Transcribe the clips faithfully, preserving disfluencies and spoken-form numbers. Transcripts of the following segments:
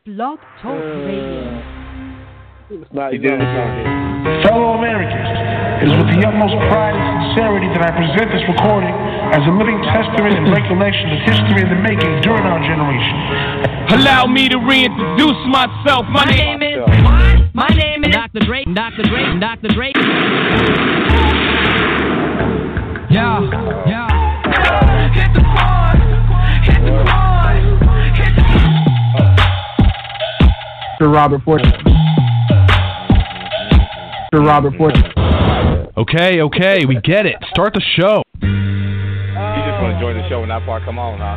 Blog Talk Radio. It's not, he's not it. Fellow Americans, it is with the utmost pride and sincerity that I present this recording as a living testament and recollection of history in the making during our generation. Allow me to reintroduce myself. My, My name is what? My name is Doctor Dre. Doctor Dre. Doctor Dre. Yeah, yeah. Hit the pause. Hit the pause. Hit the Sir Robert Fortune. Sir Robert Fortune. Okay, okay, we get it. Start the show. You just want to join the show when that part come on, huh?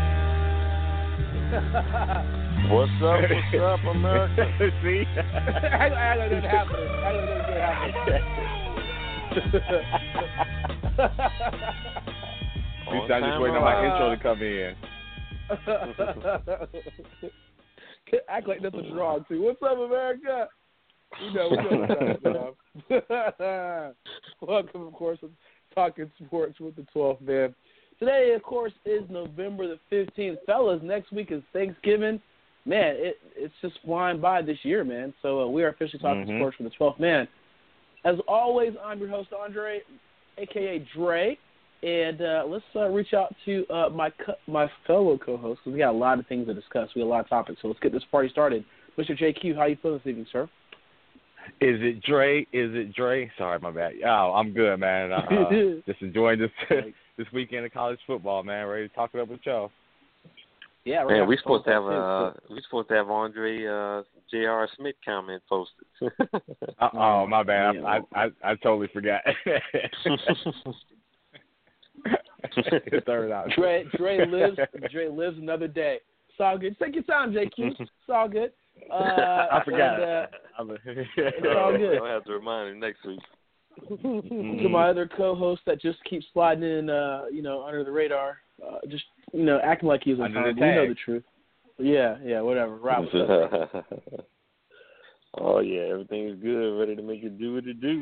What's up, what's up, America? See? I I know that happening. I know that happening. You sound just waiting on my intro to come in. Act like nothing's wrong, too. What's up, America? You know, what's up, welcome, of course, to Talking Sports with the twelfth Man. Today, of course, is November the fifteenth. Fellas, next week is Thanksgiving. Man, it, it's just flying by this year, man. So uh, we are officially Talking Mm-hmm. Sports with the twelfth Man. As always, I'm your host, Andre, a k a. Dre. And uh, let's uh, reach out to uh, my co- my fellow co-hosts, because we got a lot of things to discuss. We got a lot of topics. So let's get this party started. Mister J Q, how you feeling this evening, sir? Is it Dre? Is it Dre? Sorry, my bad. Oh, I'm good, man. Uh, just enjoying this this weekend of college football, man. Ready to talk it up with y'all. Yeah, we're Man, we gonna supposed to have too, uh, so. we supposed to have Andre uh, J R. Smith comment posted. Uh, oh, my bad. I, I I I totally forgot. Third out. Dre, Dre lives. Dre lives another day. It's all good. Take your time, J Q. It's all good. Uh, I forgot. And, uh, I'm a, it's all good. I'll have to remind him next week. To my other co-host that just keeps sliding in, uh, you know, under the radar, uh, just you know, acting like he's on Under time. the You know tag. the truth. Yeah, yeah, whatever. Rob, what's up? Oh yeah, everything's good. Ready to make it do what it do.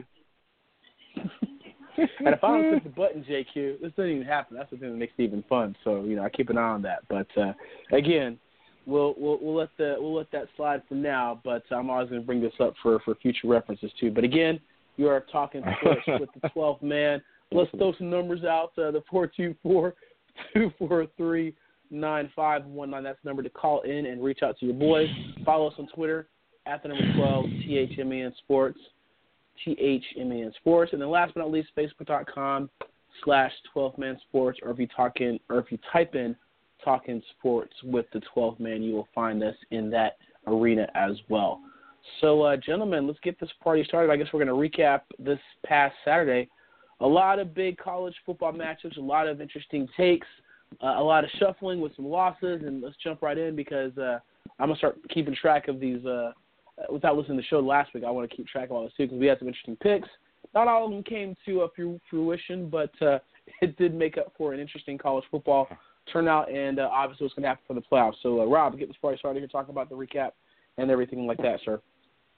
And if I don't click the button, J Q, this doesn't even happen. That's the thing that makes it even fun. So you know, I keep an eye on that. But uh, again, we'll we'll we'll let the we'll let that slide for now. But I'm always going to bring this up for, for future references too. But again, you are talking sports with the twelfth man. Let's throw some numbers out. Uh, the four two four, two four three, nine five one nine. That's the number to call in and reach out to your boys. Follow us on Twitter at the number twelve T H M A N Sports. T H M A N Sports, and then last but not least, Facebook.com slash twelfth Man Sports, or if you talk in, or if you type in Talking Sports with the twelfth Man, you will find us in that arena as well. So, uh, gentlemen, let's get this party started. I guess we're going to recap this past Saturday. A lot of big college football matchups, a lot of interesting takes, uh, a lot of shuffling with some losses, and let's jump right in because uh, I'm going to start keeping track of these. Uh, Without listening to the show last week, I want to keep track of all this too because we had some interesting picks. Not all of them came to uh, fruition, but uh, it did make up for an interesting college football turnout, and uh, obviously what's going to happen for the playoffs. So, uh, Rob, get this party started here, talking about the recap and everything like that, sir.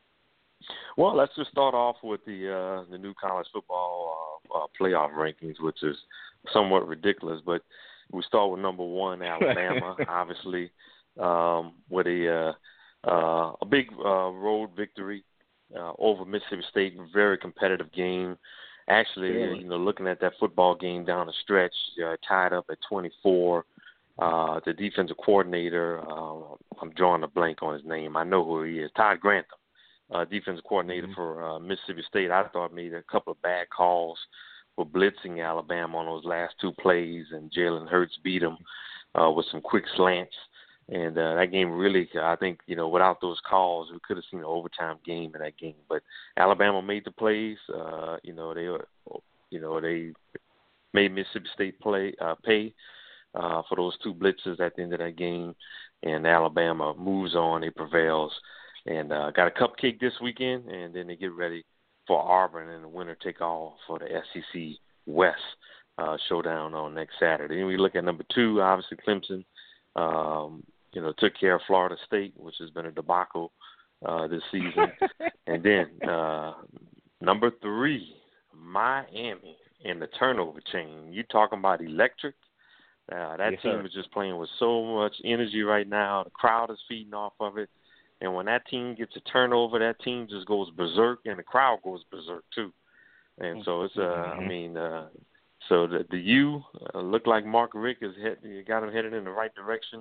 Well, let's just start off with the uh, the new college football uh, uh, playoff rankings, which is somewhat ridiculous. But we start with number one, Alabama, obviously, um, with a uh, Uh, a big uh, road victory uh, over Mississippi State, very competitive game. Actually, Really? you know, looking at that football game down the stretch, uh, tied up at twenty-four. Uh, the defensive coordinator, uh, I'm drawing a blank on his name. I know who he is, Todd Grantham, uh, defensive coordinator Mm-hmm. for uh, Mississippi State. I thought made a couple of bad calls for blitzing Alabama on those last two plays, and Jalen Hurts beat him uh, with some quick slants. And uh, that game really, I think, you know, without those calls, we could have seen an overtime game in that game. But Alabama made the plays. Uh, you know, they were, you know, they made Mississippi State play uh, pay uh, for those two blitzes at the end of that game. And Alabama moves on, it prevails, and uh, got a cupcake this weekend. And then they get ready for Auburn and the winner take all for the S E C West uh, showdown on next Saturday. And we look at number two, obviously Clemson. Um, You know, took care of Florida State, which has been a debacle uh, this season. And then uh, number three, Miami in the turnover chain. You talking about electric? Uh, that Yes, team sir. is just playing with so much energy right now. The crowd is feeding off of it. And when that team gets a turnover, that team just goes berserk, and the crowd goes berserk too. And so it's, uh, mm-hmm. I mean, uh, so the, the U uh, look like Mark Richt has head, got them headed in the right direction,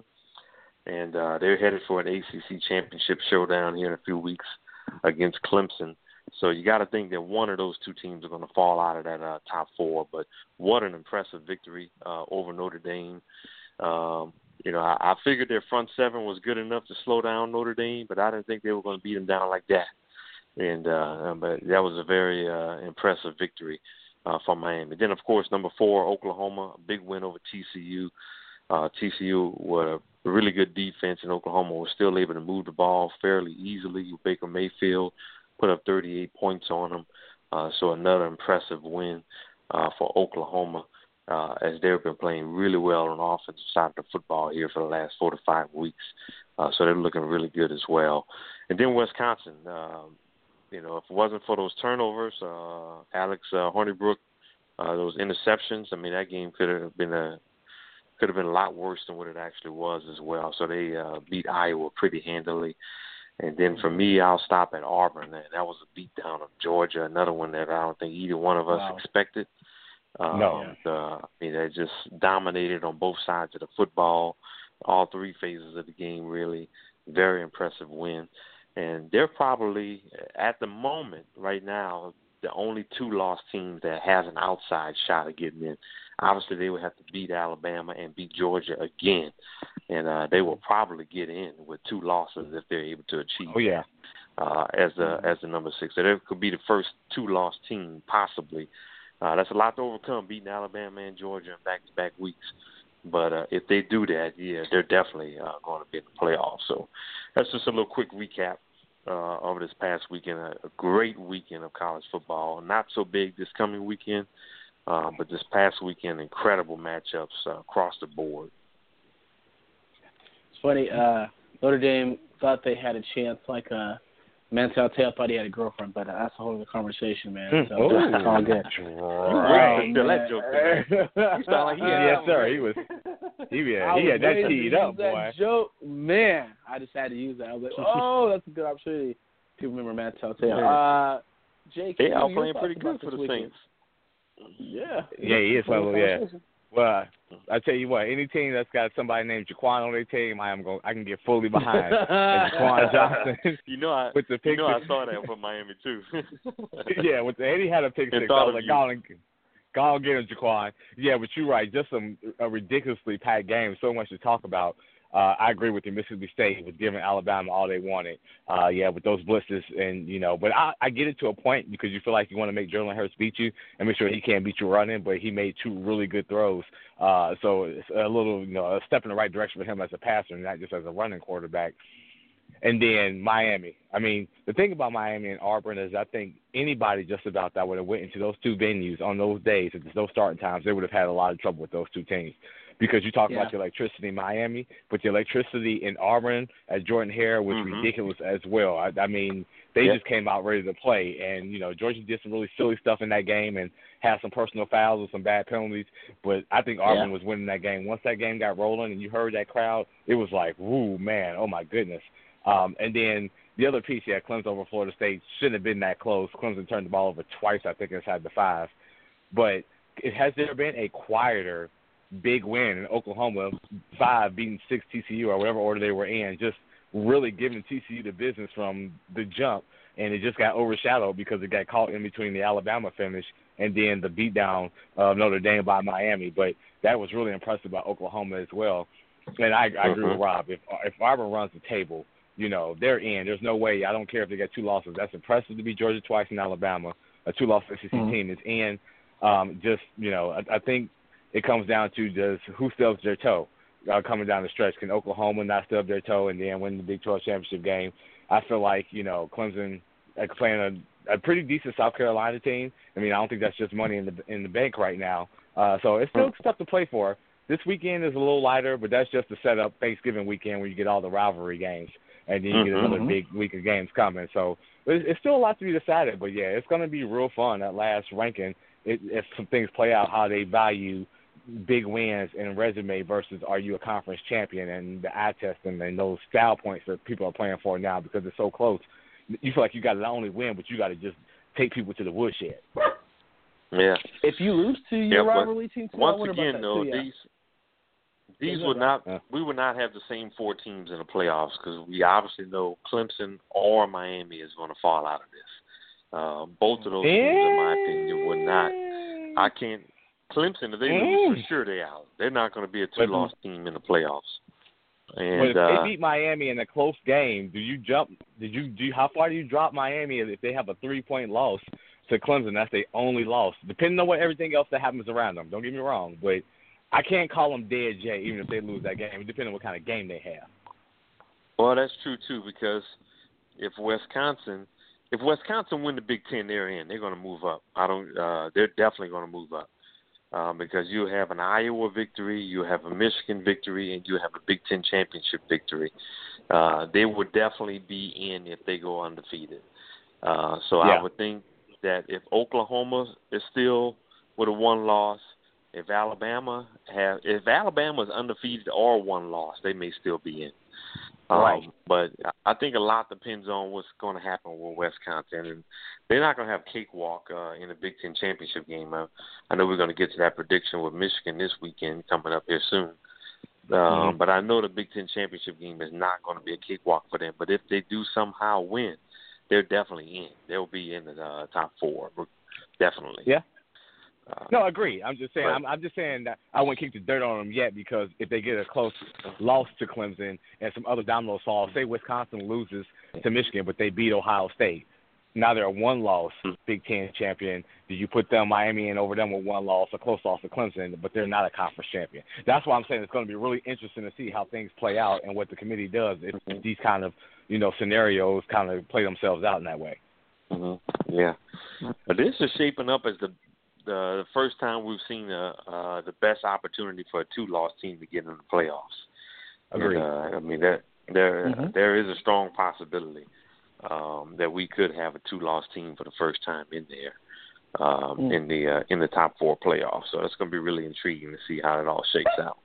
and uh, they're headed for an A C C championship showdown here in a few weeks against Clemson. So you got to think that one of those two teams are going to fall out of that uh, top four. But what an impressive victory uh, over Notre Dame. Um, you know, I, I figured their front seven was good enough to slow down Notre Dame, but I didn't think they were going to beat them down like that. And uh, but that was a very uh, impressive victory uh, for Miami. Then, of course, number four, Oklahoma, a big win over T C U. Uh, T C U were a really good defense, and Oklahoma was still able to move the ball fairly easily. Baker Mayfield put up thirty-eight points on them. Uh, so another impressive win uh, for Oklahoma, uh, as they've been playing really well on the offensive side of the football here for the last four to five weeks. Uh, so they're looking really good as well. And then Wisconsin, uh, you know, if it wasn't for those turnovers, uh, Alex uh, Hornibrook, uh, those interceptions, I mean, that game could have been a could have been a lot worse than what it actually was as well. So they uh, beat Iowa pretty handily. And then for me, I'll stop at Auburn. And that was a beatdown of Georgia, another one that I don't think either one of us wow. expected. Um, no. Uh, I mean, they just dominated on both sides of the football, all three phases of the game, really. Very impressive win. And they're probably, at the moment, right now, the only two-loss teams that has an outside shot of getting in. Obviously, they would have to beat Alabama and beat Georgia again, and uh, they will probably get in with two losses if they're able to achieve. Oh yeah, uh, as the as the number six, so they could be the first two-loss team possibly. Uh, that's a lot to overcome, beating Alabama and Georgia in back-to-back weeks. But uh, if they do that, yeah, they're definitely uh, going to be in the playoffs. So that's just a little quick recap uh, over this past weekend. A, a great weekend of college football. Not so big this coming weekend. Uh, but this past weekend, incredible matchups uh, across the board. It's funny. Uh, Notre Dame thought they had a chance, like uh, Mantel Tail thought he had a girlfriend, but uh, that's a whole other conversation, man. So oh, it's all good. Right. Oh, that joke, man. You sound like he had yes, sir. He was. He, yeah, he had that teed up, that boy. Joke, man. I just had to use that. I was like, oh, that's a good opportunity. People remember Mantel Tail. Uh, Jake, they are playing pretty good for the weekend? Saints. Yeah. Yeah, he is. Well, yeah. Well, I tell you what, any team that's got somebody named Jaquan on their team, I am going. I can get fully behind. And Jaquan Johnson. You know, I. With the pick you know, I saw that from Miami too. Yeah, with the, and he had a pick six. I was like, go and, go and get him, Jaquan. Yeah, but you're right. Just some a ridiculously packed game. So much to talk about. Uh, I agree with you. Mississippi State was giving Alabama all they wanted. Uh, yeah, with those blitzes and, you know, but I, I get it to a point because you feel like you want to make Jalen Hurts beat you and make sure he can't beat you running, but he made two really good throws. Uh, so it's a little, you know, a step in the right direction for him as a passer, not just as a running quarterback. And then Miami. I mean, the thing about Miami and Auburn is I think anybody just about that would have went into those two venues on those days, at those starting times, they would have had a lot of trouble with those two teams. Because you talk yeah. about your electricity in Miami, but your electricity in Auburn at Jordan-Hare was mm-hmm. ridiculous as well. I, I mean, they yep. just came out ready to play. And, you know, Georgia did some really silly stuff in that game and had some personal fouls and some bad penalties. But I think Auburn yeah. was winning that game. Once that game got rolling and you heard that crowd, it was like, woo, man, oh, my goodness. Um, and then the other piece, yeah, Clemson over Florida State shouldn't have been that close. Clemson turned the ball over twice, I think, inside the five. But it, has there been a quieter big win in Oklahoma, five beating six T C U or whatever order they were in, just really giving T C U the business from the jump, and it just got overshadowed because it got caught in between the Alabama finish and then the beatdown of Notre Dame by Miami. But that was really impressive by Oklahoma as well. And I, I agree with Rob. If if Auburn runs the table, you know, they're in. There's no way. I don't care if they got two losses. That's impressive to beat Georgia twice in Alabama. A two-loss S E C mm-hmm. team is in. Um, just, you know, I, I think it comes down to does who stubs their toe uh, coming down the stretch. Can Oklahoma not stub their toe and then win the Big twelve championship game? I feel like, you know, Clemson uh, playing a, a pretty decent South Carolina team. I mean, I don't think that's just money in the in the bank right now. Uh, so it's still stuff to play for. This weekend is a little lighter, but that's just to set up Thanksgiving weekend where you get all the rivalry games. And then you get another mm-hmm. big week of games coming. So it's, it's still a lot to be decided. But, yeah, it's going to be real fun, that last ranking, it, if some things play out how they value big wins and resume versus are you a conference champion and the eye test and, and those style points that people are playing for now because it's so close. You feel like you got to not only win, but you got to just take people to the woodshed. Yeah. If you lose to your yeah, rivalry team, too, once I again, though, too, yeah. these these would not yeah. we would not have the same four teams in the playoffs because we obviously know Clemson or Miami is going to fall out of this. Uh, both of those teams, in my opinion, would not. I can't. Clemson, if they lose, for sure they out. They're not going to be a two-loss team in the playoffs. And but if uh, they beat Miami in a close game, do you jump? Did you do? How far do you drop Miami if they have a three-point loss to Clemson? That's their only loss, depending on what everything else that happens around them. Don't get me wrong, but I can't call them dead, Jay, even if they lose that game, depending on what kind of game they have. Well, that's true too, because if Wisconsin, if Wisconsin win the Big Ten, they're in. They're going to move up. I don't. Uh, they're definitely going to move up. Um, because you have an Iowa victory, you have a Michigan victory, and you have a Big Ten championship victory. Uh, they would definitely be in if they go undefeated. Uh, so yeah. I would think that if Oklahoma is still with a one loss, if Alabama have, if Alabama is undefeated or one loss, they may still be in. Um, right. But I think a lot depends on what's going to happen with Wisconsin. And they're not going to have cakewalk uh, in the Big Ten championship game. Uh, I know we're going to get to that prediction with Michigan this weekend coming up here soon. Um, mm-hmm. But I know the Big Ten championship game is not going to be a cakewalk for them. But if they do somehow win, they're definitely in. They'll be in the uh, top four, definitely. Yeah. Uh, No, I agree. I'm just saying. but, I'm, I'm just saying that I wouldn't kick the dirt on them yet because if they get a close loss to Clemson and some other dominoes fall, say Wisconsin loses to Michigan, but they beat Ohio State. Now they're a one-loss Big Ten champion. Do you put them Miami in over them with one loss, a close loss to Clemson, but they're not a conference champion? That's why I'm saying it's going to be really interesting to see how things play out and what the committee does if, if these kind of you know scenarios kind of play themselves out in that way. Mm-hmm. Yeah, but this is shaping up as the the first time we've seen uh, uh, the best opportunity for a two-loss team to get in the playoffs. Agreed. And, uh, I mean, that, there mm-hmm. there is a strong possibility um, that we could have a two-loss team for the first time in there um, mm. in the uh, in the top four playoffs. So it's going to be really intriguing to see how it all shakes out.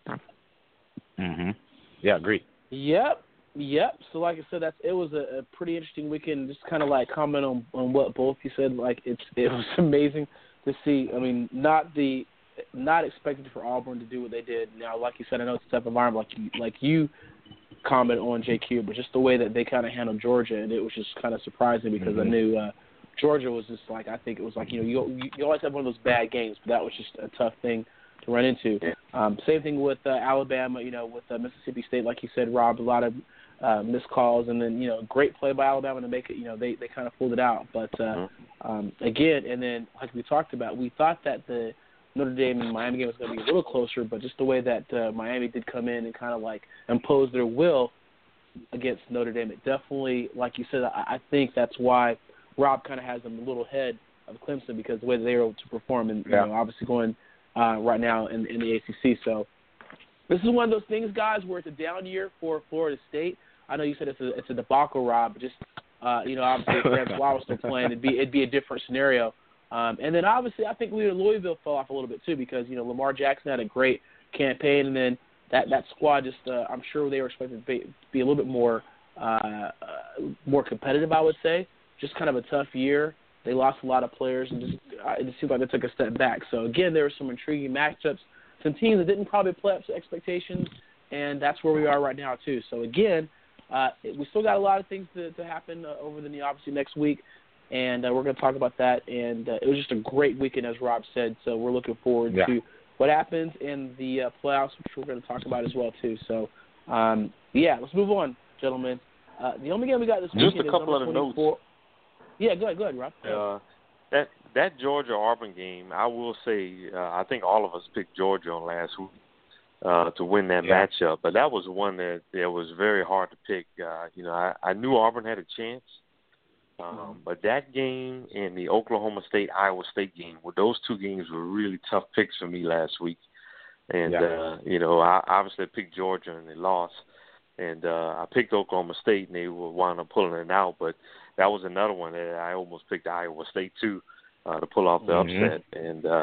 Mm-hmm. Yeah, agreed. Yep. Yep. So, like I said, that's it was a, a pretty interesting weekend. Just kind of like comment on, on what both you said. Like it's it was amazing to see. I mean, not the not expected for Auburn to do what they did. Now, like you said, I know it's a tough environment, like you like you comment on J Q, but just the way that they kind of handled Georgia, and it was just kind of surprising because mm-hmm. I knew uh, Georgia was just like I think it was like you know you you always have one of those bad games, but that was just a tough thing to run into. Um, same thing with uh, Alabama, you know, with uh, Mississippi State, like you said, Rob, a lot of Uh, missed calls, and then, you know, great play by Alabama to make it, you know, they, they kind of pulled it out. But, uh, um, again, and then, like we talked about, we thought that the Notre Dame and Miami game was going to be a little closer, but just the way that uh, Miami did come in and kind of, like, impose their will against Notre Dame, it definitely, like you said, I, I think that's why Rob kind of has them a little ahead of Clemson because the way that they were able to perform and, yeah. you know, obviously going uh, right now in, in the A C C. So this is one of those things, guys, where it's a down year for Florida State. I know you said it's a it's a debacle, Rob. But just uh, you know, obviously, if Grant Flower was still playing, it'd be it'd be a different scenario. Um, and then obviously, I think Louisville fell off a little bit too because you know Lamar Jackson had a great campaign, and then that that squad just uh, I'm sure they were expected to be, be a little bit more uh, uh, more competitive. I would say just kind of a tough year. They lost a lot of players, and just uh, it just seemed like they took a step back. So again, there were some intriguing matchups. Some teams that didn't probably play up to expectations, and that's where we are right now too. So again. Uh, we still got a lot of things to, to happen uh, over the obviously next week, and uh, we're going to talk about that. And uh, it was just a great weekend, as Rob said. So we're looking forward yeah. to what happens in the uh, playoffs, which we're going to talk about as well too. So um, yeah, let's move on, gentlemen. Uh, the only game we got this just weekend a couple is of number twenty-four. notes. Yeah, go ahead, go ahead, Rob. Uh, that that Georgia Auburn game, I will say, uh, I think all of us picked Georgia on last week. Uh, to win that yeah. matchup, but that was one that, that was very hard to pick. Uh, you know, I, I knew Auburn had a chance, um, mm-hmm. but that game and the Oklahoma State Iowa State game, well, those two games were really tough picks for me last week. And yeah. uh, you know, I obviously picked Georgia and they lost, and uh, I picked Oklahoma State and they were wound up pulling it out. But that was another one that I almost picked Iowa State too uh, to pull off the mm-hmm. upset. And uh,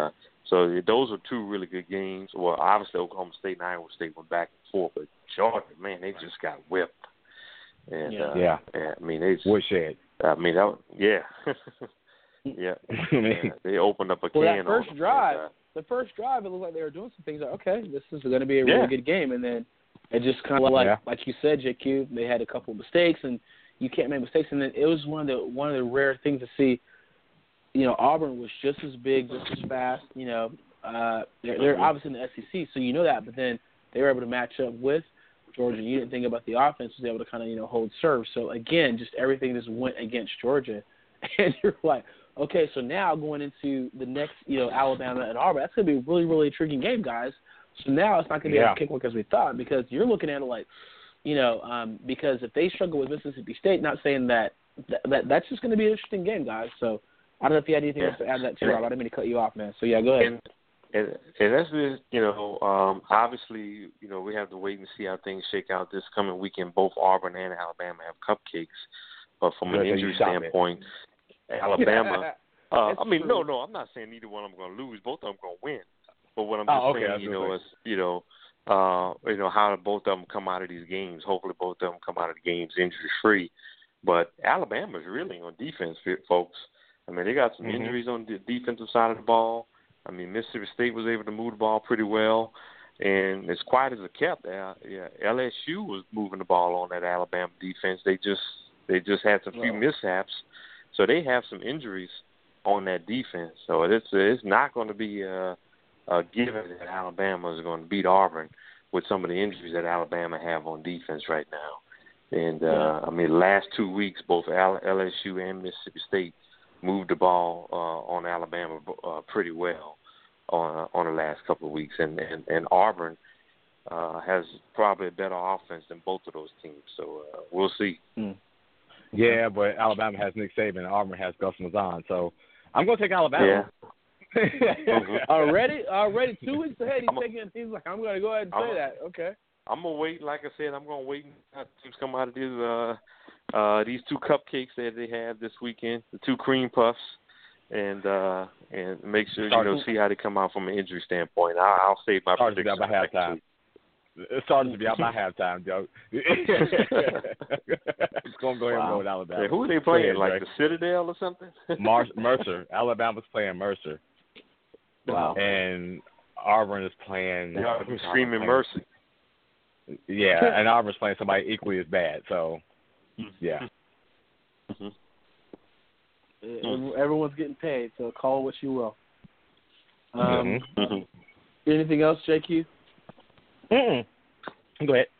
So those are two really good games. Well, obviously Oklahoma State and Iowa State went back and forth, but Georgia, man, they just got whipped. And yeah, uh, yeah. yeah I mean, they just, woodshed. I mean, that, yeah, yeah. yeah. They opened up a well, can. that first on them. drive, and, uh, the first drive, it looked like they were doing some things. Like, okay, this is going to be a yeah. really good game, and then it just kind of like, yeah. like you said, J Q, they had a couple of mistakes, and you can't make mistakes. And then it was one of the one of the rare things to see. You know, Auburn was just as big, just as fast. You know, uh, they're, they're mm-hmm. obviously in the S E C, so you know that. But then they were able to match up with Georgia. You didn't think about the offense was able to kind of you know hold serve. So again, just everything just went against Georgia, and you're like, okay, so now going into the next, you know, Alabama and Auburn, that's going to be a really, really intriguing game, guys. So now it's not going to be yeah. as kickwork as we thought because you're looking at it like, you know, um, because if they struggle with Mississippi State, not saying that, that, that that's just going to be an interesting game, guys. So I don't know if you had anything yeah. else to add to that too, Rob. I didn't mean to cut you off, man. So, yeah, go ahead. And, and, and that's just, you know, um, obviously, you know, we have to wait and see how things shake out this coming weekend. Both Auburn and Alabama have cupcakes. But from an injury standpoint, Alabama – Uh, I mean, true. no, no, I'm not saying neither one of them going to lose. Both of them going to win. But what I'm just oh, okay, saying, you know, is you know, uh, you know how both of them come out of these games. Hopefully, both of them come out of the games injury free. But Alabama's really on defense, folks. I mean, they got some mm-hmm. injuries on the defensive side of the ball. I mean, Mississippi State was able to move the ball pretty well, and as quiet as it kept, uh, yeah, L S U was moving the ball on that Alabama defense. They just they just had some few Wow. mishaps, so they have some injuries on that defense. So it's it's not going to be a, a given that Alabama is going to beat Auburn with some of the injuries that Alabama have on defense right now. And, uh, yeah. I mean, the last two weeks, both L S U and Mississippi State moved the ball uh, on Alabama uh, pretty well on, on the last couple of weeks. And, and, and Auburn uh, has probably a better offense than both of those teams. So uh, we'll see. Mm. Yeah, but Alabama has Nick Saban and Auburn has Gus Malzahn. So I'm going to take Alabama. Yeah. mm-hmm. Already, already two weeks ahead, he's I'm taking. He's like, I'm going to go ahead and say I'm, that. Okay. I'm gonna wait. Like I said, I'm gonna wait until teams come out of these uh, uh, these two cupcakes that they have this weekend, the two cream puffs, and uh, and make sure you know see how they come out from an injury standpoint. I'll, I'll save my Starts prediction to be out by halftime. It started to be out by halftime, Joe. It's gonna go ahead wow. and go with Alabama. Hey, who are they playing? Ahead, like Greg. the Citadel or something? Mar- Mercer. Alabama's playing Mercer. Wow. And Auburn is playing. Yeah, I'm screaming Mercy. Yeah, and Auburn's playing somebody equally as bad. So, yeah. Mm-hmm. Everyone's getting paid, so call it what you will. Um, mm-hmm. Mm-hmm. Anything else, J Q? Mm-mm. Go ahead.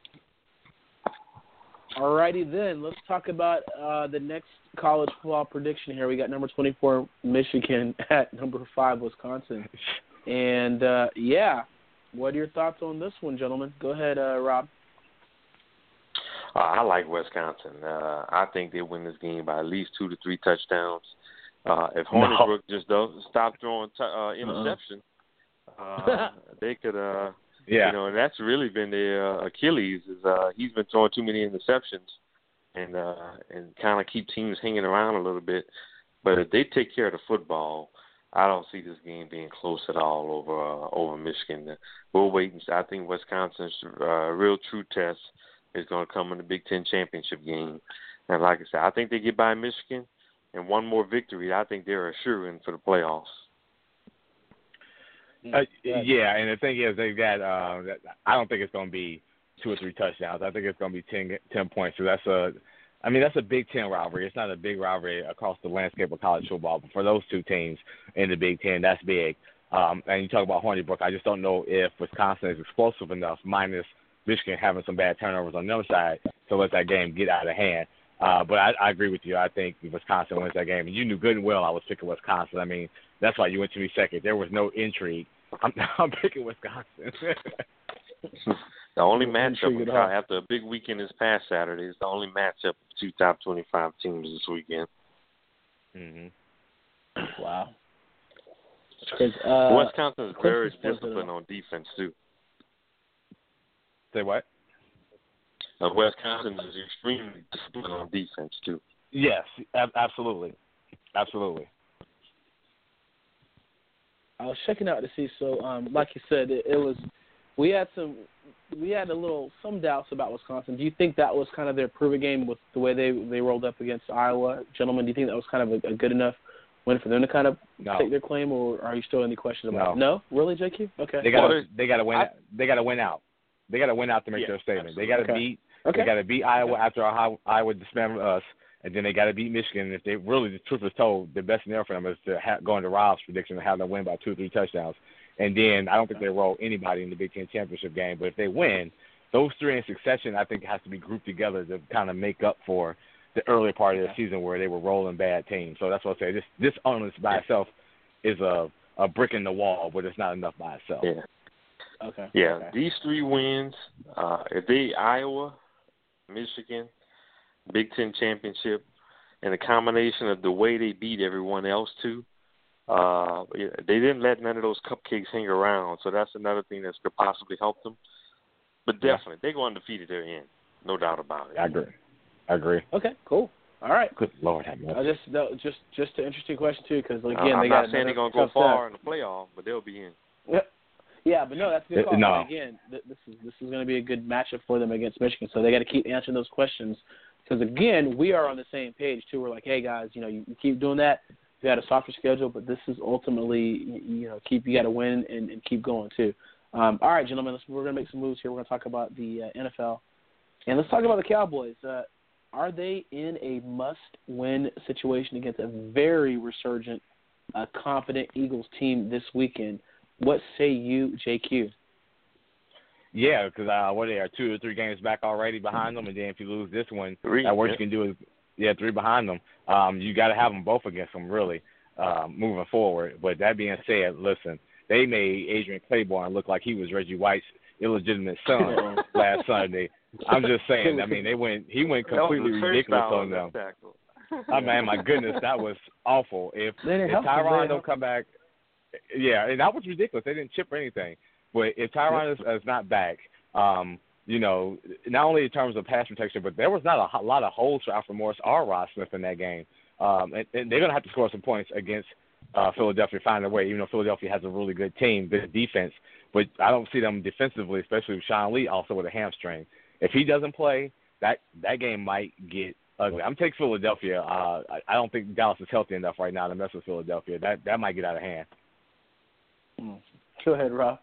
Alrighty then, let's talk about uh, the next college football prediction here. We got number twenty-four, Michigan, at number five, Wisconsin. And, uh, yeah, what are your thoughts on this one, gentlemen? Go ahead, uh, Rob. Uh, I like Wisconsin. Uh, I think they win this game by at least two to three touchdowns. Uh, if Hornibrook no. just doesn't stop throwing t- uh, interception, uh-uh. uh, they could uh, – Yeah, you know, and that's really been their uh, Achilles. Is uh, he's been throwing too many interceptions, and uh, and kind of keep teams hanging around a little bit. But if they take care of the football, I don't see this game being close at all over uh, over Michigan. We'll wait and see. I think Wisconsin's uh, real true test is going to come in the Big Ten championship game. And like I said, I think they get by Michigan, and one more victory, I think they're assuring for the playoffs. Uh, yeah, and the thing is, they've got. Uh, I don't think it's going to be two or three touchdowns. I think it's going to be ten, ten points. So that's a, I mean, that's a Big Ten rivalry. It's not a big rivalry across the landscape of college football, but for those two teams in the Big Ten, that's big. Um, and you talk about Hornibrook. I just don't know if Wisconsin is explosive enough, minus Michigan having some bad turnovers on the other side, to let that game get out of hand. Uh, but I, I agree with you. I think Wisconsin wins that game. And you knew good and well I was picking Wisconsin. I mean, that's why you went to me second. There was no intrigue. I'm, I'm picking Wisconsin. The only matchup after a big weekend this past Saturday is the only matchup of two top twenty-five teams this weekend. Mm-hmm. Wow. Uh, Wisconsin is very disciplined on defense, too. Say what? Uh, Wisconsin is extremely disciplined on defense, too. Yes, ab- absolutely. Absolutely. I was checking out to see. So, um, like you said, it, it was we had some we had a little some doubts about Wisconsin. Do you think that was kind of their prove-it game with the way they they rolled up against Iowa, gentlemen? Do you think that was kind of a, a good enough win for them to kind of no. take their claim, or are you still any questions about no. it? No, really, J Q? Okay, they got well, they got to win. I, they got to win out. They got to win out to make yeah, their statement. absolutely. They got to okay. beat. Okay. They got to beat Iowa okay. after Iowa dismantled us, and then they got to beat Michigan. If they really, the truth is told, the best scenario for them is to ha- go into Rob's prediction and have them win by two or three touchdowns. And then I don't think they roll anybody in the Big Ten championship game. But if they win, those three in succession, I think has to be grouped together to kind of make up for the early part of the season where they were rolling bad teams. So that's what I say. This this onus by itself is a a brick in the wall, but it's not enough by itself. Yeah. Okay. Yeah, okay. these three wins, uh, if they Iowa, Michigan, Big Ten championship, and a combination of the way they beat everyone else too, uh, they didn't let none of those cupcakes hang around. So that's another thing that could possibly help them. But definitely, yeah. they go undefeated they're in, no doubt about it. I agree. I agree. Okay, cool. All right. Good Lord, have mercy. Uh, just no, just just an interesting question too, because again, uh, I'm they not got saying they're gonna go far in the playoff, but they'll be in. Yeah. Yeah, but no, that's a good call. No. And again, th- this is this is going to be a good matchup for them against Michigan. So they got to keep answering those questions because again, we are on the same page too. We're like, hey guys, you know, you, you keep doing that. You had a softer schedule, but this is ultimately, you, you know, keep you got to win and, and keep going too. Um, all right, gentlemen, let's, we're going to make some moves here. We're going to talk about the uh, N F L, and let's talk about the Cowboys. Uh, are they in a must-win situation against a very resurgent, uh, confident Eagles team this weekend? What say you, J Q? Yeah, because uh, what they are two or three games back already behind them, and then if you lose this one, three, that worst yeah. you can do is yeah, three behind them. Um, you got to have them both against them really um, moving forward. But that being said, listen, they made Adrian Claiborne look like he was Reggie White's illegitimate son last Sunday. I'm just saying. I mean, they went. He went completely ridiculous on them. I mean, my goodness, that was awful. If, if Tyron don't come back. Yeah, and that was ridiculous. They didn't chip or anything. But if Tyron is, is not back, um, you know, not only in terms of pass protection, but there was not a, a lot of holes for Alfred Morris or Ross Smith in that game. Um, and, and they're going to have to score some points against uh, Philadelphia, find a way, even though Philadelphia has a really good team, good defense. But I don't see them defensively, especially with Sean Lee also with a hamstring. If he doesn't play, that, that game might get ugly. I'm taking Philadelphia. Uh, I, I don't think Dallas is healthy enough right now to mess with Philadelphia. That that might get out of hand. Go ahead, Rob.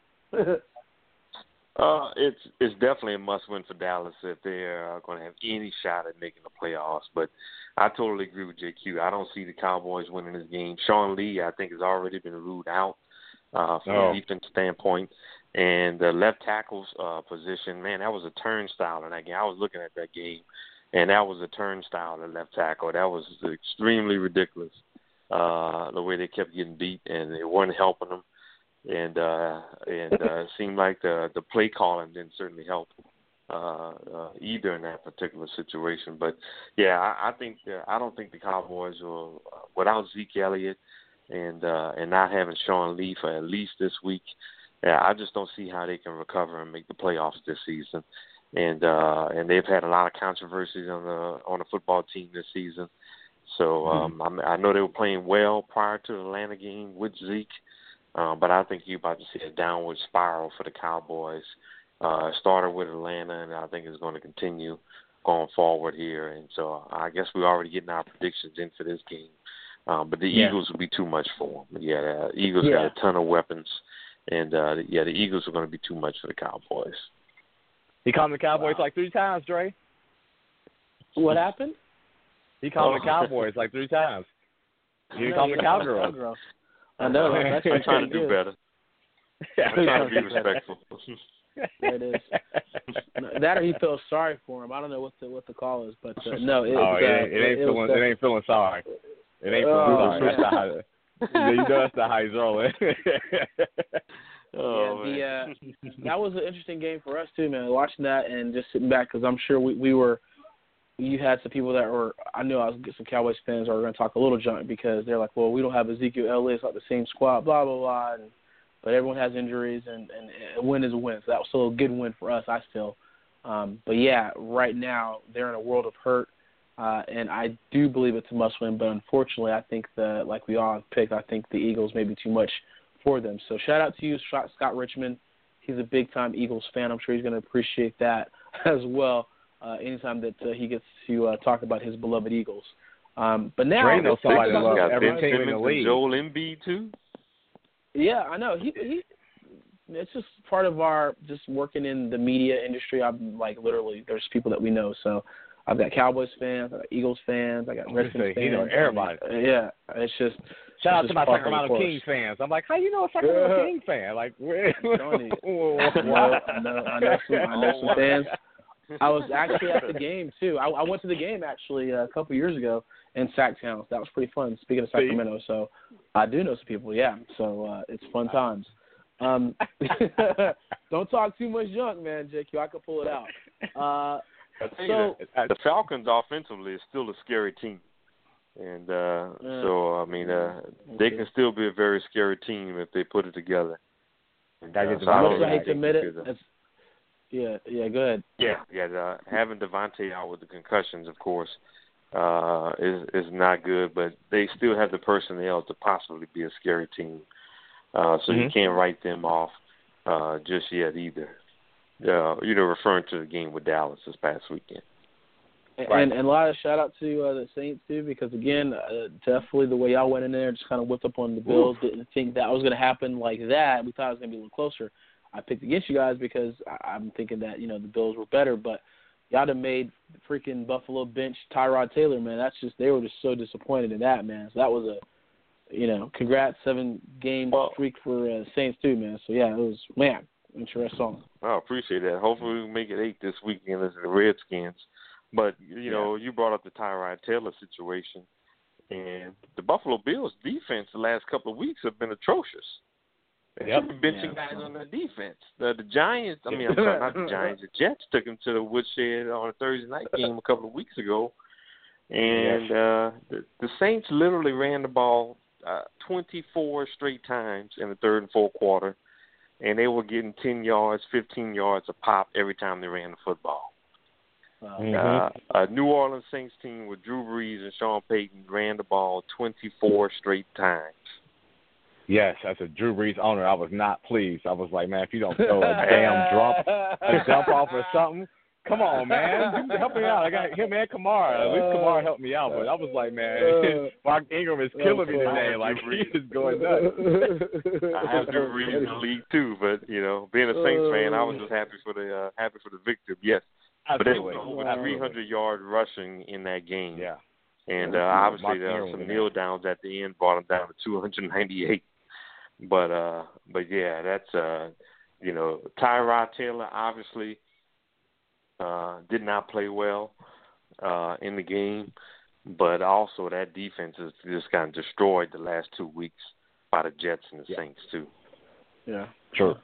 uh, it's it's definitely a must-win for Dallas if they're going to have any shot at making the playoffs. But I totally agree with J Q. I don't see the Cowboys winning this game. Sean Lee, I think, has already been ruled out uh, from oh. a defense standpoint. And the left tackle's uh, position, man, that was a turnstile in that game. I was looking at that game, and that was a turnstile at left tackle. That was extremely ridiculous, uh, the way they kept getting beat, and they weren't helping them. And uh, and uh, it seemed like the the play calling didn't certainly help uh, uh, either in that particular situation. But yeah, I, I think uh, I don't think the Cowboys will, uh, without Zeke Elliott and uh, and not having Sean Lee for at least this week. Yeah, I just don't see how they can recover and make the playoffs this season. And uh, and they've had a lot of controversies on the on the football team this season. So um, mm-hmm. I, I know they were playing well prior to the Atlanta game with Zeke. Uh, but I think you're about to see a downward spiral for the Cowboys. Uh, it started with Atlanta, and I think it's going to continue going forward here. And so I guess we're already getting our predictions in for this game. Um, but the yeah. Eagles will be too much for them. Yeah, the Eagles yeah. got a ton of weapons. And, uh, yeah, the Eagles are going to be too much for the Cowboys. He called the Cowboys wow. like three times, Dre. What happened? He called oh. the Cowboys like three times. He no, called the Cowgirls. I know. That's I'm trying to do better. I'm trying to be respectful. There it is. That or he feels sorry for him. I don't know what the what the call is, but uh, no. It, oh, uh, it, ain't, it ain't it, feeling. It, it ain't feeling sorry. It ain't feeling oh, sorry. That's not how, you know that's not how he's rolling. oh, yeah, the, uh, that was an interesting game for us too, man. Watching that and just sitting back because I'm sure we, we were. You had some people that were, I knew I was some Cowboys fans that were going to talk a little junk because they're like, well, we don't have Ezekiel Elliott, it's not the same squad, blah, blah, blah. And, but everyone has injuries, and, and a win is a win. So that was still a good win for us, I feel. Um, but, yeah, right now they're in a world of hurt, uh, and I do believe it's a must-win. But, unfortunately, I think, the, like we all picked, I think the Eagles may be too much for them. So shout out to you, Scott, Scott Richmond. He's a big-time Eagles fan. I'm sure he's going to appreciate that as well uh, anytime that uh, he gets to uh, talk about his beloved Eagles. Um, but now, Dre knows somebody that loves every Ben team in the Simmons league. and Joel Embiid too. Yeah, I know. He, he, it's just part of our just working in the media industry. I'm like literally, there's people that we know. So I've got Cowboys fans, I got Eagles fans, I got Redskins fans. He knows everybody. I mean, yeah, it's just shout out it's to my just Sacramento Kings fans. I'm like, how you know a Sacramento Yeah. Kings fan? Like, where? Tony, I know, I know, I know some, I know some fans. I was actually at the game too. I, I went to the game actually uh, a couple years ago in Sacktown. That was pretty fun. Speaking of Sacramento, so I do know some people. Yeah, so uh, it's fun times. Um, don't talk too much junk, man, J Q. I can pull it out. Uh, so the Falcons offensively is still a scary team, and uh, Yeah. so I mean uh, they can still be a very scary team if they put it together. And, Gotta uh, get the so I I don't also think hate to they admit can it. do that. It's, yeah, yeah. Go ahead. Yeah, yeah. Uh, having Devontae out with the concussions, of course, uh, is is not good. But they still have the personnel to possibly be a scary team. Uh, so Mm-hmm. you can't write them off uh, just yet either. Uh, you know, referring to the game with Dallas this past weekend. And, Right. and a lot of shout out to uh, the Saints too, because again, uh, definitely the way y'all went in there, just kind of whipped up on the Bills. Oof. Didn't think that was going to happen like that. We thought it was going to be a little closer. I picked against you guys because I, I'm thinking that you know the Bills were better, but y'all have made the freaking Buffalo bench Tyrod Taylor, man. That's just they were just so disappointed in that, man. So that was a, you know, congrats seven game Well, streak for uh, Saints too, man. So yeah, it was man, interesting. I appreciate that. Hopefully we make it eight this weekend as the Redskins. But, you know, you brought up the Tyrod Taylor situation. And the Buffalo Bills defense the last couple of weeks have been atrocious. They Yep. should be benching Yeah. guys on their defense. The, the Giants, I mean, I'm sorry, not the Giants. The Jets took them to the woodshed on a Thursday night game a couple of weeks ago. And uh, the, the Saints literally ran the ball uh, twenty-four straight times in the third and fourth quarter. And they were getting ten yards, fifteen yards a pop every time they ran the football. Mm-hmm. Uh, a New Orleans Saints team with Drew Brees and Sean Payton ran the ball twenty-four straight times. Yes, as a Drew Brees owner, I was not pleased. I was like, man, if you don't throw a damn drop, a jump off or something, come on, man, help me out. I got him and Kamara. At least Kamara helped me out, but I was like, man, Mark Ingram is killing me today. Like, he is going nuts. I have Drew Brees in the league too, but you know, being a Saints fan, I was just happy for the uh, happy for the victor. Yes, but there was over three hundred yard rushing in that game. Yeah, and uh, obviously there were some kneel downs at the end, brought them down to two hundred ninety-eight. But uh, but yeah, that's uh, you know, Tyrod Taylor obviously uh, did not play well uh, in the game, but also that defense has just gotten destroyed the last two weeks by the Jets and the yeah. Saints too. Yeah, sure.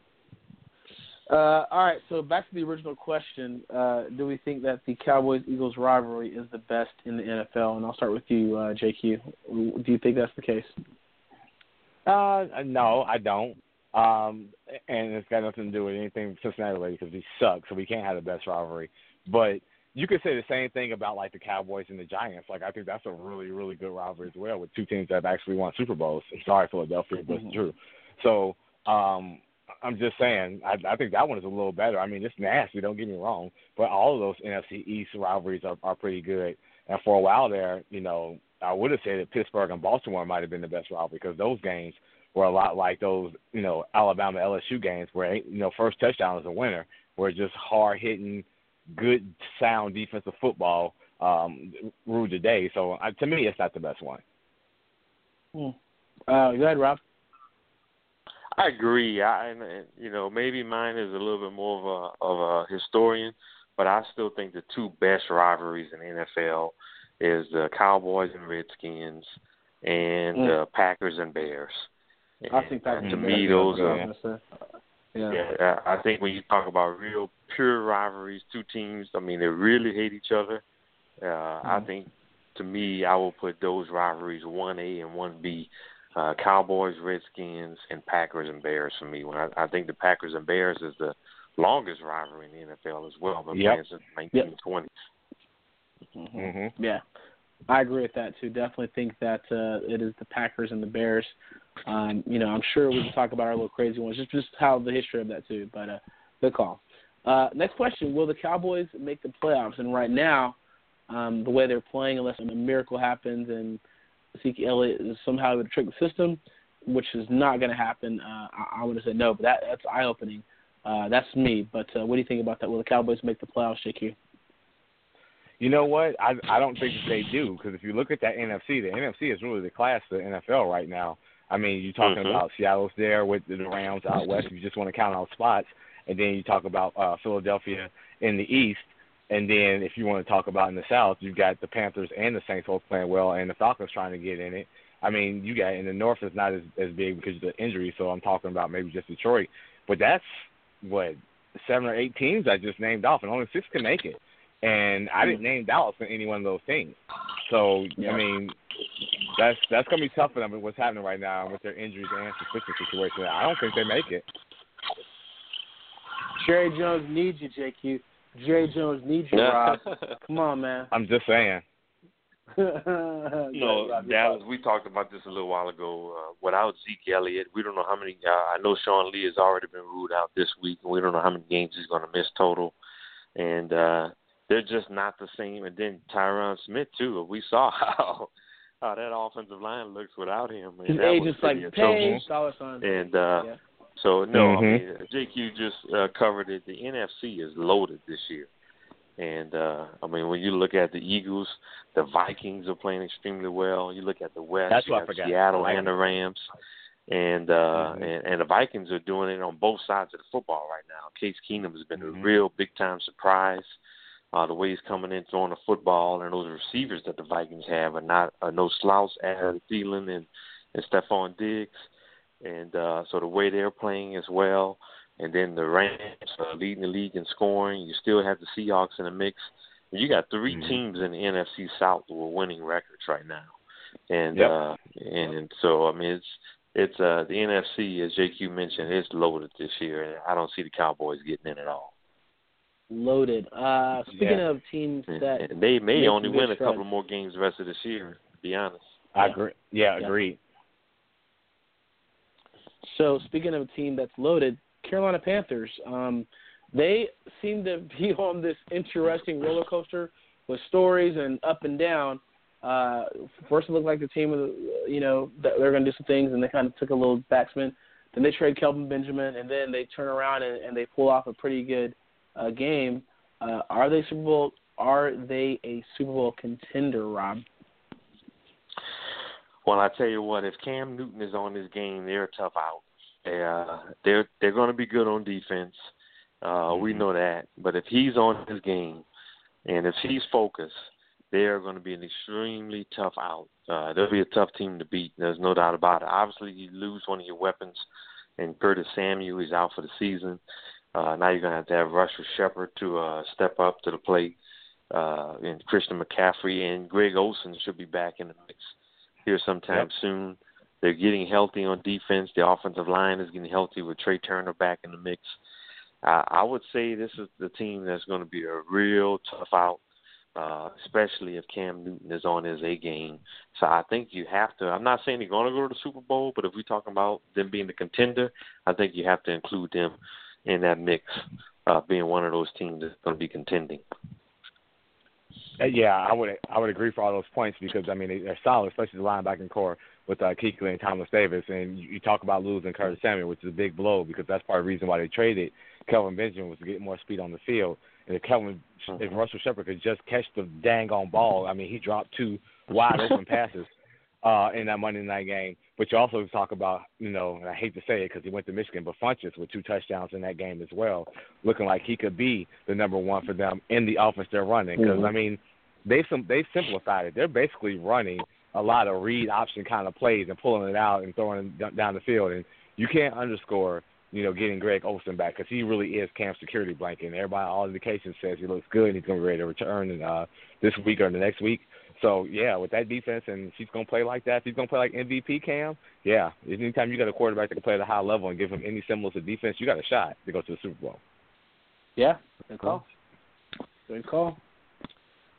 Uh, all right, so back to the original question. Uh, do we think that the Cowboys-Eagles rivalry is the best in the N F L? And I'll start with you, uh, J Q. Do you think that's the case? Uh, no, I don't. Um, and it's got nothing to do with anything Cincinnati related because we suck, so we can't have the best rivalry. But you could say the same thing about like the Cowboys and the Giants. Like I think that's a really, really good rivalry as well with two teams that have actually won Super Bowls. I'm sorry, Philadelphia, but it's true. So um, I'm just saying, I, I think that one is a little better. I mean, it's nasty, don't get me wrong, but all of those N F C East rivalries are, are pretty good. And for a while there, you know, I would have said that Pittsburgh and Baltimore might have been the best rivalry because those games were a lot like those, you know, Alabama L S U games where, you know, first touchdown is a winner, where it's just hard-hitting, good, sound defensive football um, ruled the day. So uh, to me, it's not the best one. Hmm. Uh, go ahead, Rob. I agree. I, and, and, you know, maybe mine is a little bit more of a of a historian, but I still think the two best rivalries in the N F L is the Cowboys and Redskins and mm. uh, Packers and Bears. And, I think Packers uh, to and me, Bears, those are. Yeah. yeah, I think when you talk about real pure rivalries, two teams, I mean, they really hate each other. Uh, mm. I think, to me, I will put those rivalries one A and one B. Uh, Cowboys, Redskins, and Packers and Bears for me. When I, I think the Packers and Bears is the longest rivalry in the N F L as well. Been yep. playing since nineteen twenty. Mm-hmm. Mm-hmm. Yeah, I agree with that too. Definitely think that uh, it is the Packers and the Bears. Um, you know, I'm sure we can talk about our little crazy ones, just just how the history of that too. But uh, good call. Uh, next question: will the Cowboys make the playoffs? And right now, um, the way they're playing, unless a miracle happens and Ezekiel Elliott is somehow able to trick the system, which is not going to happen, uh, I, I would have said no. But that that's eye-opening. Uh, that's me. But uh, what do you think about that? Will the Cowboys make the playoffs, J Q? You know what? I I don't think that they do, because if you look at that N F C, the N F C is really the class of the N F L right now. I mean, you're talking mm-hmm. about Seattle's there with the Rams out west, if you just want to count out spots, and then you talk about uh, Philadelphia in the east, and then if you want to talk about in the south, you've got the Panthers and the Saints both playing well, and the Falcons trying to get in it. I mean, you got in the north is not as, as big because of the injury, so I'm talking about maybe just Detroit. But that's, what, seven or eight teams I just named off, and only six can make it. And I didn't name Dallas in any one of those teams. So, yeah. I mean, that's that's going to be tough for them with what's happening right now with their injuries and suspicion situation. I don't think they make it. Jerry Jones needs you, J Q. Jerry Jones needs you, Rob. Come on, man. I'm just saying. You know, Dallas, we talked about this a little while ago. Uh, without Zeke Elliott, we don't know how many uh, – I know Sean Lee has already been ruled out this week, and we don't know how many games he's going to miss total. And uh, – they're just not the same. And then Tyron Smith, too. We saw how, how that offensive line looks without him. And his that agent's like, pay dollar sign. And uh, yeah. so, no, mm-hmm. I mean, J Q just uh, covered it. The N F C is loaded this year. And, uh, I mean, when you look at the Eagles, the Vikings are playing extremely well. You look at the West, That's you what have I forgot. Seattle Vikings. and the Rams. And, uh, mm-hmm. and and the Vikings are doing it on both sides of the football right now. Case Keenum has been mm-hmm. a real big-time surprise. Uh, the way he's coming in, throwing the football, and those receivers that the Vikings have are not are no slouch. Adam Thielen and, and Stephon Diggs, and uh, so the way they're playing as well. And then the Rams are leading the league in scoring. You still have the Seahawks in the mix. And you got three mm-hmm. teams in the N F C South who are winning records right now. And yep. uh, and, and so I mean it's it's uh, the N F C, as J Q mentioned, it's loaded this year, and I don't see the Cowboys getting in at all. Loaded. Uh, speaking yeah. of teams that and they may only win a strides. couple more games the rest of this year, to be honest. I agree. Yeah, yeah. agreed. So speaking of a team that's loaded, Carolina Panthers, um, they seem to be on this interesting roller coaster with stories and up and down. Uh, first, it looked like the team, you know, that they're going to do some things, and they kind of took a little backspin. Then they trade Kelvin Benjamin, and then they turn around and, and they pull off a pretty good uh, game. Uh, are they Super Bowl? Are they a Super Bowl contender, Rob? Well, I tell you what, if Cam Newton is on this game, they're a tough out. They, uh, they're they're going to be good on defense. Uh, mm-hmm. We know that. But if he's on his game, and if he's focused, they are going to be an extremely tough out. Uh, they'll be a tough team to beat. There's no doubt about it. Obviously, you lose one of your weapons, and Curtis Samuel is out for the season. Uh, now you're going to have to have Russell Shepard to uh, step up to the plate, uh, and Christian McCaffrey and Greg Olsen should be back in the mix here sometime yep. soon. They're getting healthy on defense. The offensive line is getting healthy with Trey Turner back in the mix. Uh, I would say this is the team that's going to be a real tough out, uh, especially if Cam Newton is on his A game. So I think you have to – I'm not saying they're going to go to the Super Bowl, but if we're talking about them being the contender, I think you have to include them in that mix, uh, being one of those teams that's going to be contending. Yeah, I would I would agree for all those points because, I mean, they're solid, especially the linebacking core with uh, Kuechly and Thomas Davis. And you, you talk about losing Curtis Samuel, which is a big blow because that's part of the reason why they traded Kelvin Benjamin was to get more speed on the field. And if Kelvin, if Russell Shepard could just catch the dang on ball, I mean, he dropped two wide open passes uh, in that Monday night game. But you also talk about, you know, and I hate to say it because he went to Michigan, but Funchess with two touchdowns in that game as well, looking like he could be the number one for them in the offense they're running. Because, mm-hmm. I mean, they've, some, they've simplified it. They're basically running a lot of read option kind of plays and pulling it out and throwing it down the field. And you can't underscore, you know, getting Greg Olsen back because he really is Cam's security blanket. And everybody, all indications says he looks good and he's going to be ready to return uh, this week or the next week. So, yeah, with that defense and she's going to play like that, she's going to play like M V P Cam, yeah, anytime you got a quarterback that can play at a high level and give him any semblance of defense, you got a shot to go to the Super Bowl. Yeah, good call. Good call.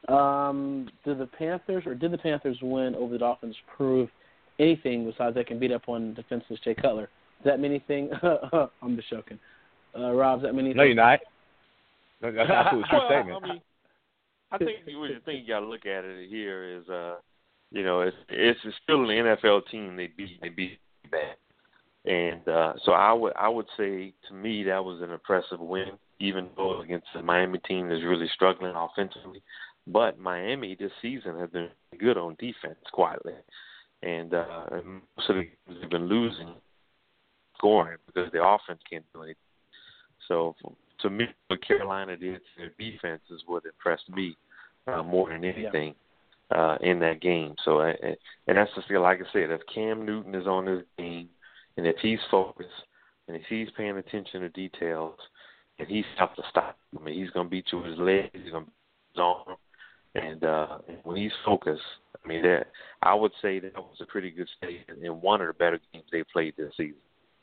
Um, did the Panthers or did the Panthers win over the Dolphins prove anything besides they can beat up on defenseless Jay Cutler? Does that mean anything? I'm just joking. Uh, Rob, does that mean anything? No, you're not. That's absolutely true well, statement. I mean, I think what you think you got to look at it here is, uh, you know, it's it's still an N F L team. They beat they beat bad, and uh, so I would I would say to me that was an impressive win, even though against the Miami team that's really struggling offensively. But Miami this season has been good on defense quietly, and uh, most of the games have been losing scoring because their offense can't do anything. So to me, what Carolina did to their defense is what impressed me uh, more than anything uh, in that game. So, uh, and that's just like I said, if Cam Newton is on this game, and if he's focused, and if he's paying attention to details, and he's got to stop. I mean, he's going to beat you with his legs, he's going to beat his arm, and, uh, and when he's focused, I mean, that I would say that was a pretty good statement in one of the better games they played this season.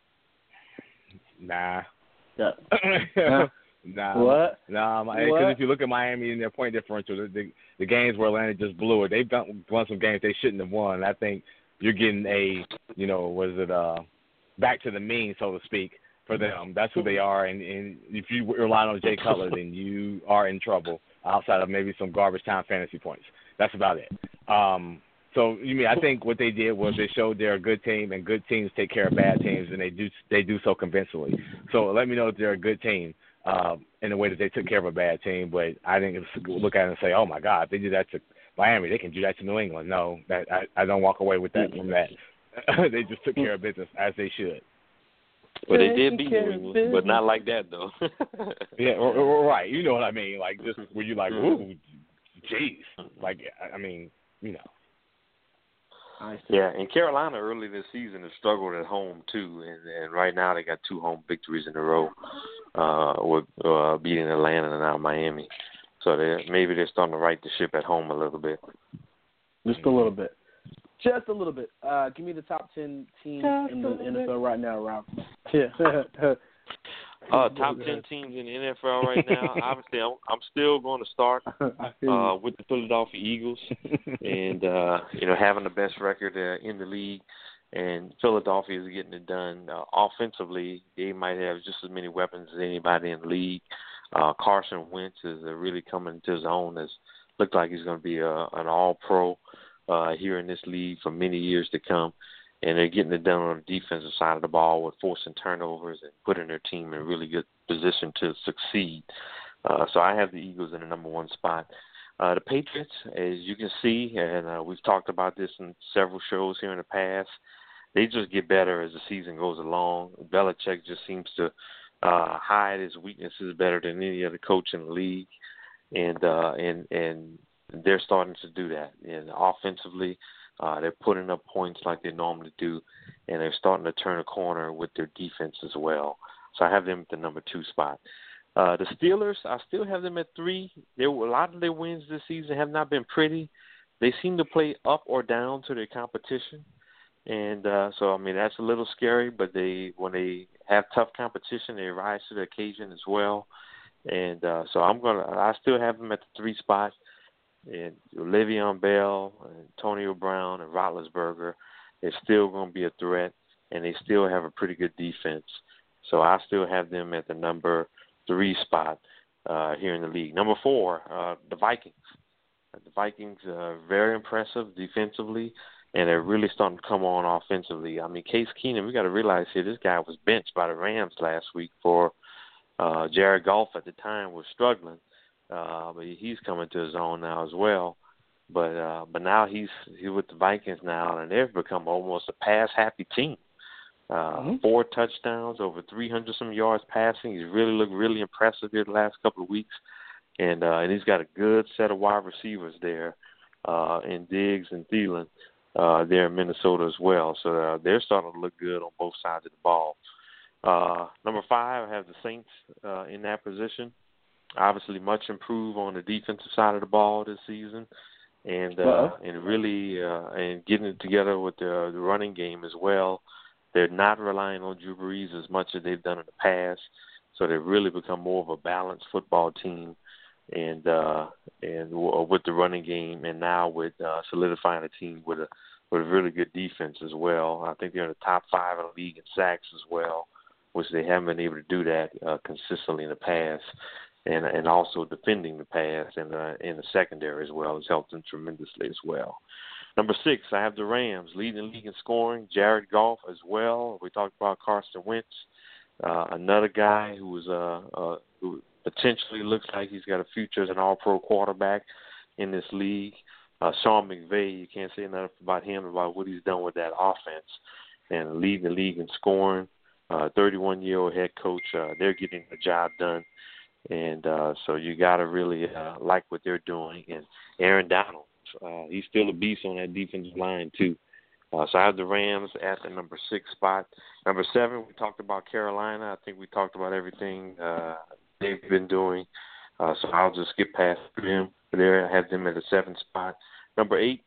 Nah. Yeah. nah. What? Nah, because if you look at Miami and their point differential, the, the, the games where Atlanta just blew it, they've done, won some games they shouldn't have won. I think you're getting a, you know, was it uh, back to the mean, so to speak, for them. That's who they are. And, and if you rely on Jay Cutler, then you are in trouble outside of maybe some garbage time fantasy points. That's about it. Um, so, you mean, I think what they did was they showed they're a good team, and good teams take care of bad teams, and they do they do so convincingly. So let me know if they're a good team um, in the way that they took care of a bad team. But I didn't look at it and say, oh, my God, if they do that to Miami, they can do that to New England. No, that I, I don't walk away with that from that. They just took care of business as they should. Well, they did beat New England, but not like that, though. Yeah, or, or, right. You know what I mean. Like, just where you like, ooh, jeez. Like, I mean, you know. Yeah, and Carolina early this season has struggled at home, too. And, and right now they got two home victories in a row uh, with uh, beating Atlanta and now Miami. So they're, maybe they're starting to right the ship at home a little bit. Just a little bit. Just a little bit. Uh, give me the top ten teams Just in the N F L right now, Rob. Yeah. uh, top ten teams in the N F L right now. Obviously, I'm, I'm still going to start uh, with the Philadelphia Eagles, and uh, you know, having the best record uh, in the league. And Philadelphia is getting it done uh, offensively. They might have just as many weapons as anybody in the league. Uh, Carson Wentz is uh, really coming to his own. As looked like he's going to be a, an All-Pro. Uh, here in this league for many years to come, and they're getting it done on the defensive side of the ball with forcing turnovers and putting their team in a really good position to succeed. Uh, so I have the Eagles in the number one spot. Uh, the Patriots, as you can see, and uh, we've talked about this in several shows here in the past, they just get better as the season goes along. Belichick just seems to uh, hide his weaknesses better than any other coach in the league, and uh, and and. They're starting to do that. And offensively, uh, they're putting up points like they normally do, and they're starting to turn a corner with their defense as well. So I have them at the number two spot. Uh, the Steelers, I still have them at three. There were a lot of their wins this season have not been pretty. They seem to play up or down to their competition, and uh, so I mean that's a little scary. But they, when they have tough competition, they rise to the occasion as well. And uh, so I'm gonna, I still have them at the three spot. And Le'Veon Bell, Antonio Brown, and Roethlisberger, they're still going to be a threat, and they still have a pretty good defense. So I still have them at the number three spot uh, here in the league. Number four, uh, the Vikings. The Vikings are very impressive defensively, and they're really starting to come on offensively. I mean, Case Keenum, we got to realize here, this guy was benched by the Rams last week for uh, Jared Goff at the time was struggling. Uh, but he's coming to his own now as well. But uh, but now he's he's with the Vikings now, and they've become almost a pass-happy team. Uh, mm-hmm. Four touchdowns, over three hundred some yards passing. He's really looked really impressive here the last couple of weeks, and uh, and he's got a good set of wide receivers there, uh, in Diggs and Thielen uh, there in Minnesota as well. So uh, they're starting to look good on both sides of the ball. Uh, number five, I have the Saints uh, in that position. Obviously, much improved on the defensive side of the ball this season, and uh, uh-huh. and really uh, and getting it together with the, the running game as well. They're not relying on Drew Brees as much as they've done in the past, so they've really become more of a balanced football team. and uh, and w- with the running game, and now with uh, solidifying a team with a with a really good defense as well. I think they're in the top five in the league in sacks as well, which they haven't been able to do that uh, consistently in the past. And and also defending the pass and uh, in the secondary as well has helped them tremendously as well. Number six, I have the Rams leading the league in scoring. Jared Goff as well. We talked about Carson Wentz, uh, another guy who is uh, uh, who potentially looks like he's got a future as an All-Pro quarterback in this league. Uh, Sean McVay, you can't say enough about him about what he's done with that offense and leading the league in scoring. Uh, thirty-one-year-old head coach. Uh, they're getting the job done. And uh, so you got to really uh, like what they're doing. And Aaron Donald, uh, he's still a beast on that defensive line, too. Uh, so I have the Rams at the number six spot. Number seven, we talked about Carolina. I think we talked about everything uh, they've been doing. Uh, so I'll just skip past them. There, I have them at the seventh spot. Number eight,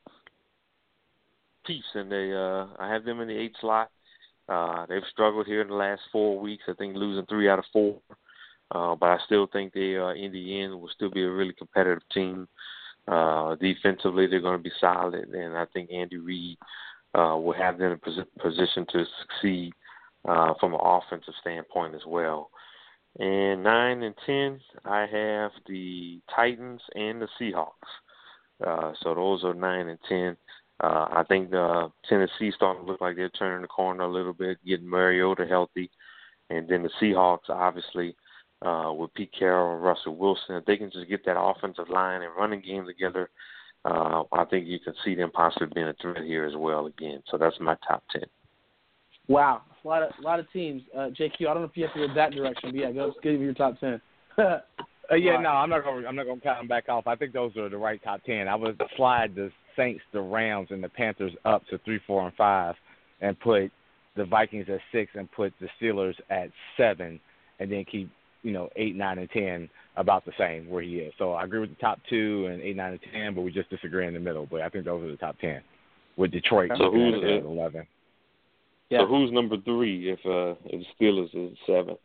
Chiefs, and they uh, I have them in the eighth slot. Uh, they've struggled here in the last four weeks. I think losing three out of four. Uh, but I still think they, uh, in the end, will still be a really competitive team. Uh, defensively, they're going to be solid, and I think Andy Reid uh, will have them in pos- position to succeed uh, from an offensive standpoint as well. And nine and ten, I have the Titans and the Seahawks. Uh, so those are nine and ten. Uh, I think the Tennessee starting to look like they're turning the corner a little bit, getting Mariota healthy, and then the Seahawks, obviously. Uh, with Pete Carroll and Russell Wilson, if they can just get that offensive line and running game together, uh, I think you can see them possibly being a threat here as well again. So that's my top ten. Wow, a lot of a lot of teams. Uh, J Q, I don't know if you have to go that direction, but yeah, go give me your top ten. uh, yeah, no, I'm not going. I'm not going to count them back off. I think those are the right top ten. I would slide the Saints, the Rams, and the Panthers up to three, four, and five, and put the Vikings at six, and put the Steelers at seven, and then keep. You know, eight, nine, and ten about the same where he is. So I agree with the top two and eight, nine, and ten, but we just disagree in the middle. But I think those are the top ten with Detroit. So who's at eleven? Yeah. So who's number three if uh if the Steelers is seven?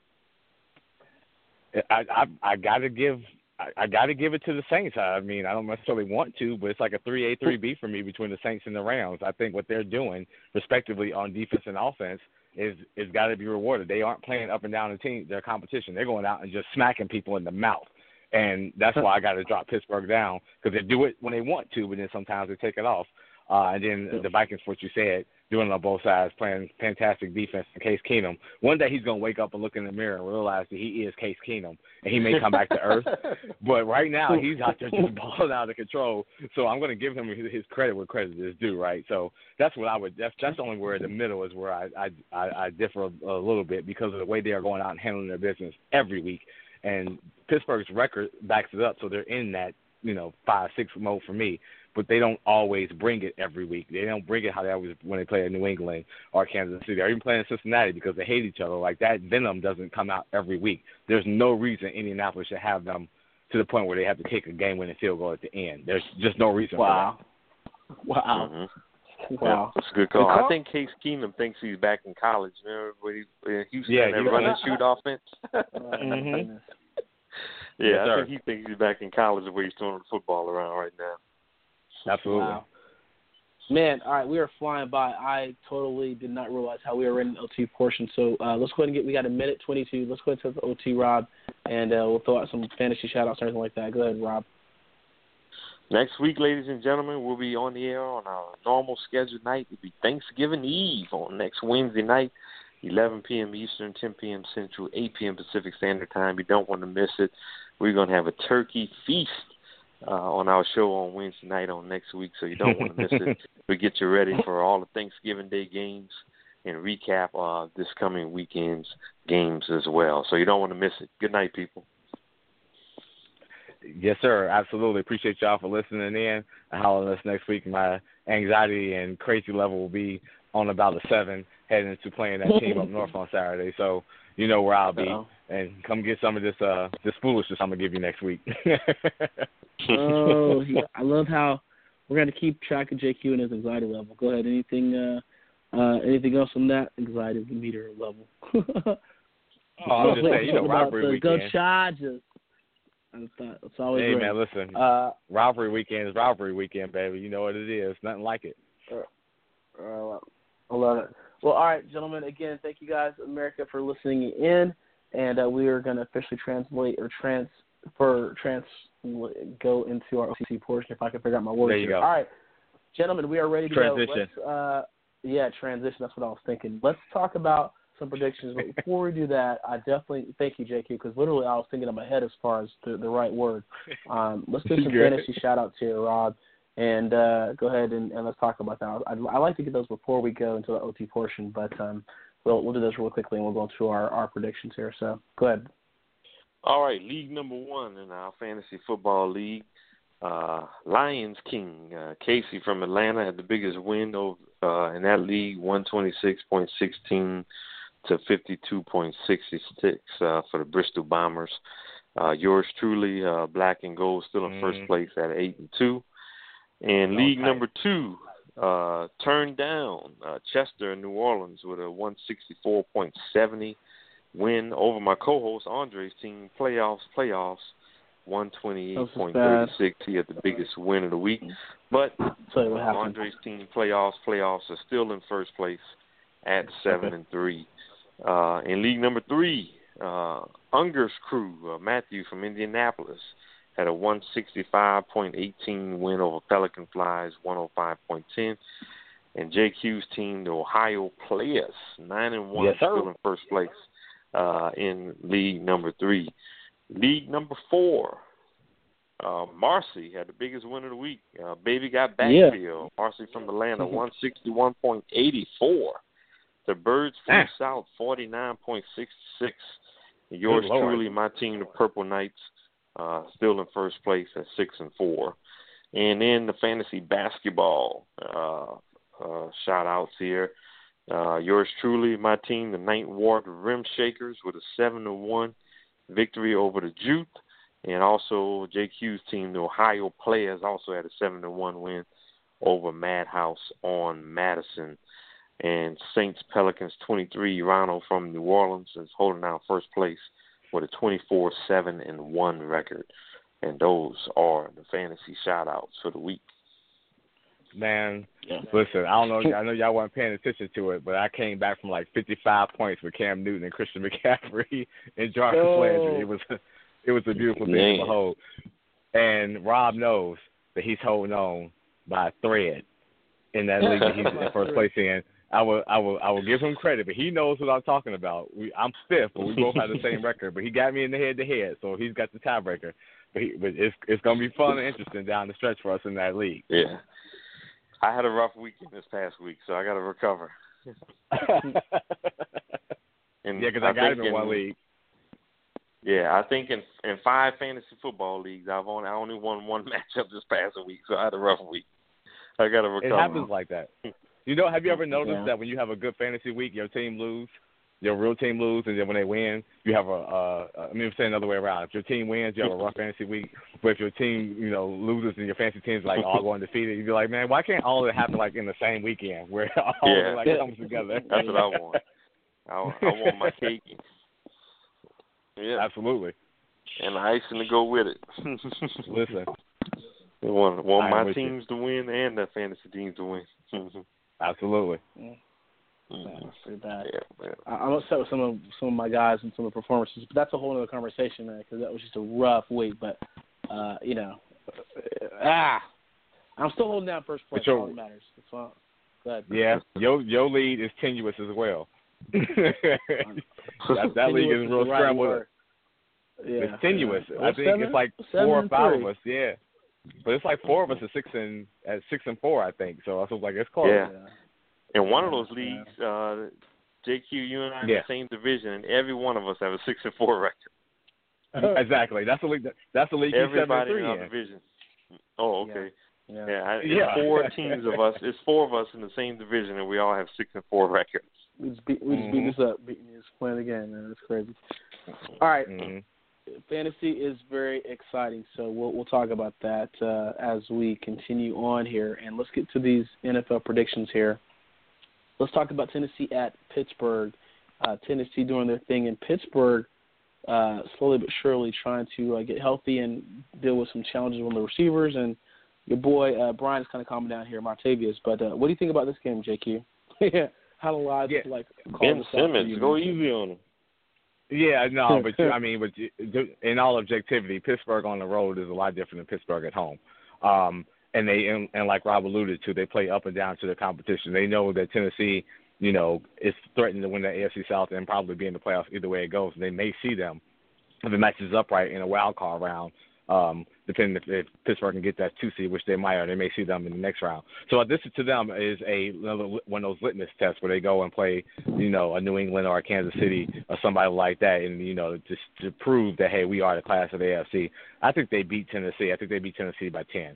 I I, I got to give I, I got to give it to the Saints. I mean, I don't necessarily want to, but it's like a three A, three B for me between the Saints and the Rams. I think what they're doing, respectively, on defense and offense. Is is got to be rewarded. They aren't playing up and down the team, their competition. They're going out and just smacking people in the mouth, and that's why I got to drop Pittsburgh down because they do it when they want to, but then sometimes they take it off. Uh, and then the Vikings, what you said, doing it on both sides, playing fantastic defense in Case Keenum. One day he's going to wake up and look in the mirror and realize that he is Case Keenum, and he may come back to earth. But right now he's out there just balling out of control. So I'm going to give him his, his credit where credit is due, right? So that's what I would. That's that's only where in the middle is where I I, I, I differ a, a little bit because of the way they are going out and handling their business every week. And Pittsburgh's record backs it up, so they're in that you know five six mode for me. But they don't always bring it every week. They don't bring it how they always when they play in New England or Kansas City or even playing in Cincinnati because they hate each other. Like that venom doesn't come out every week. There's no reason Indianapolis should have them to the point where they have to kick a game-winning field goal at the end. There's just no reason wow. for that. Wow. Mm-hmm. Wow. That's a good call. Good call. I think Case Keenum thinks he's back in college. Remember when he in Houston, yeah, that run and shoot offense? mm-hmm. Yeah, yes, I sir. think he thinks he's back in college where he's throwing the football around right now. Absolutely. Wow. Man, all right, we are flying by. I totally did not realize how we were in the O T portion. So uh, let's go ahead and get, we got a minute twenty-two. Let's go ahead and set the O T, Rob, and uh, we'll throw out some fantasy shout-outs or anything like that. Go ahead, Rob. Next week, ladies and gentlemen, we'll be on the air on our normal scheduled night. It'll be Thanksgiving Eve on next Wednesday night, eleven p.m. Eastern, ten p.m. Central, eight p.m. Pacific Standard Time. You don't want to miss it. We're going to have a turkey feast Uh, on our show on Wednesday night on next week, so you don't want to miss it. We get you ready for all the Thanksgiving Day games and recap uh, this coming weekend's games as well. So you don't want to miss it. Good night, people. Yes, sir. Absolutely. Appreciate y'all for listening in and hollering us next week. My anxiety and crazy level will be on about a seven heading into playing that team up north on Saturday. So you know where I'll be. Uh-oh. And come get some of this uh, this foolishness I'm going to give you next week. Oh, I love how we're going to keep track of J Q and his anxiety level. Go ahead. Anything uh, uh, anything else on that anxiety meter level? Oh, I'm just saying, you know, robbery the weekend. Go Chargers. That's, that's always Hey, great. man, listen. Uh, rivalry weekend is rivalry weekend, baby. You know what it is. Nothing like it. Uh, uh, I love it. Well, all right, gentlemen. Again, thank you guys, America, for listening in, and uh, we are going to officially translate or transfer, trans go into our O T C portion. If I can figure out my words There you here. go. All right, gentlemen, we are ready to Transition. go. Let's, uh, yeah, transition. That's what I was thinking. Let's talk about some predictions. But before we do that, I definitely thank you, J Q, because literally I was thinking in my head as far as the, the right word. Um, let's do some Good. fantasy shout-outs here, Rob. And uh, go ahead and, and let's talk about that. I, I like to get those before we go into the O T portion, but um, we'll we'll do this real quickly and we'll go into our, our predictions here. So go ahead. All right, league number one in our fantasy football league, uh, Lions King. Uh, Casey from Atlanta had the biggest win over, uh, in that league, one twenty-six point one six to fifty-two point six six uh, for the Bristol Bombers. Uh, yours truly, uh, Black and Gold, still in first Mm. place at eight and two. And Okay. league number two, uh, turned down uh, Chester, New Orleans, with a one sixty-four point seven zero win over my co-host Andre's team. Playoffs, playoffs, one twenty-eight point three six. He had the biggest win of the week. But Tell you what happened. Andre's team, playoffs, playoffs, are still in first place at seven Okay. and three. Uh, in league number three, uh, Unger's crew, uh, Matthew from Indianapolis, had a one sixty-five point one eight win over Pelican Flies, one oh five point one zero. And J Q's team, the Ohio Players, nine and one, Yes, sir. still in first place uh, in league number three. League number four, uh, Marcy had the biggest win of the week. Uh, baby got backfield. Yeah. Marcy from Atlanta, one sixty-one point eight four. The Birds flew south, forty-nine point six six. Yours Good Lord. truly, my team, the Purple Knights, uh, still in first place at six and four. And then the fantasy basketball uh, uh, shout outs here. Uh, yours truly, my team, the Ninth Ward Rim Shakers, with a seven to one victory over the Jute. And also J Q's team, the Ohio Players, also had a seven to one win over Madhouse on Madison. And Saints Pelicans twenty-three, Ronald from New Orleans is holding down first place with a twenty-four seven and one record. And those are the fantasy shout-outs for the week. Man, Yeah. listen, I don't know. I know y'all weren't paying attention to it, but I came back from like fifty-five points with Cam Newton and Christian McCaffrey and Jarvis Oh. Landry. It was, it was a beautiful thing Man. to behold. And Rob knows that he's holding on by a thread in that league that he's in first place in. I will, I will, I will give him credit, but he knows what I'm talking about. We, I'm stiff, but we both have the same record. But he got me in the head-to-head, so he's got the tiebreaker. But, he, but it's, it's going to be fun and interesting down the stretch for us in that league. Yeah. I had a rough weekend this past week, so I got to recover. And Yeah, because I, got think him in one in- league. Yeah, I think in in five fantasy football leagues, I've only I only won one matchup this past week, so I had a rough week. I got to recover. It happens like that. You know, have you ever noticed Yeah. that when you have a good fantasy week, your team lose, your real team lose, and then when they win, you have a, uh, I mean, I'm saying the other way around. If your team wins, you have a rough fantasy week. But if your team, you know, loses and your fantasy team's like all going undefeated, you'd be like, man, why can't all of it happen like in the same weekend where all Yeah. of it like comes together? That's what I want. I, I want my cake. Yeah, Absolutely. and the icing to go with it. Listen, I want, want I am my with you. teams to win and the fantasy teams to win. absolutely. That's pretty bad. Yeah, yeah. I- I'm upset with some of some of my guys and some of the performances, but that's a whole other conversation, man. Because that was just a rough week. But uh, you know, ah, I'm still holding down first place. But you're- All that matters. That's all. Go ahead. Yeah, your your lead is tenuous as well. that that league Tenuous is real the right scrambled. word. Yeah. It's tenuous. Yeah. I Well, think seven- it's like seven four or and five three. of us. Yeah, but it's like four of us at six and at six and four, I think. So I was like, it's close. Yeah. Yeah. In one of Yeah, those leagues, uh, J Q, you and I are in Yeah. the same division, and every one of us have a six and four record. Exactly. That's the league. That, that's the league. He's seven and Everybody three in our in. division. Oh, okay. Yeah. Yeah, I, Yeah. it's four teams of us. It's four of us in the same division, and we all have six and four records. We just beat we just beat Mhm. this up, beating this playing the game, man. That's crazy. All right. Mhm. Fantasy is very exciting, so we'll we'll talk about that uh, as we continue on here, and let's get to these N F L predictions here. Let's talk about Tennessee at Pittsburgh. Uh, Tennessee doing their thing in Pittsburgh. uh, slowly but surely trying to uh, get healthy and deal with some challenges on the receivers. And your boy uh, Brian's kind of calming down here, Martavius. But uh, what do you think about this game, J Q? How do live yeah. like call Ben this Simmons, you, go man? easy on him. Yeah, no, but I mean, but in all objectivity, Pittsburgh on the road is a lot different than Pittsburgh at home. Um, and they and, and like Rob alluded to, they play up and down to the competition. They know that Tennessee, you know, is threatening to win the A F C South and probably be in the playoffs either way it goes. They may see them if it matches up right in a wild card round, um, depending if, if Pittsburgh can get that two seed, which they might, or they may see them in the next round. So this to them is a one of those litmus tests where they go and play, you know, a New England or a Kansas City or somebody like that, and you know, just to prove that hey, we are the class of the A F C. I think they beat Tennessee. I think they beat Tennessee by ten.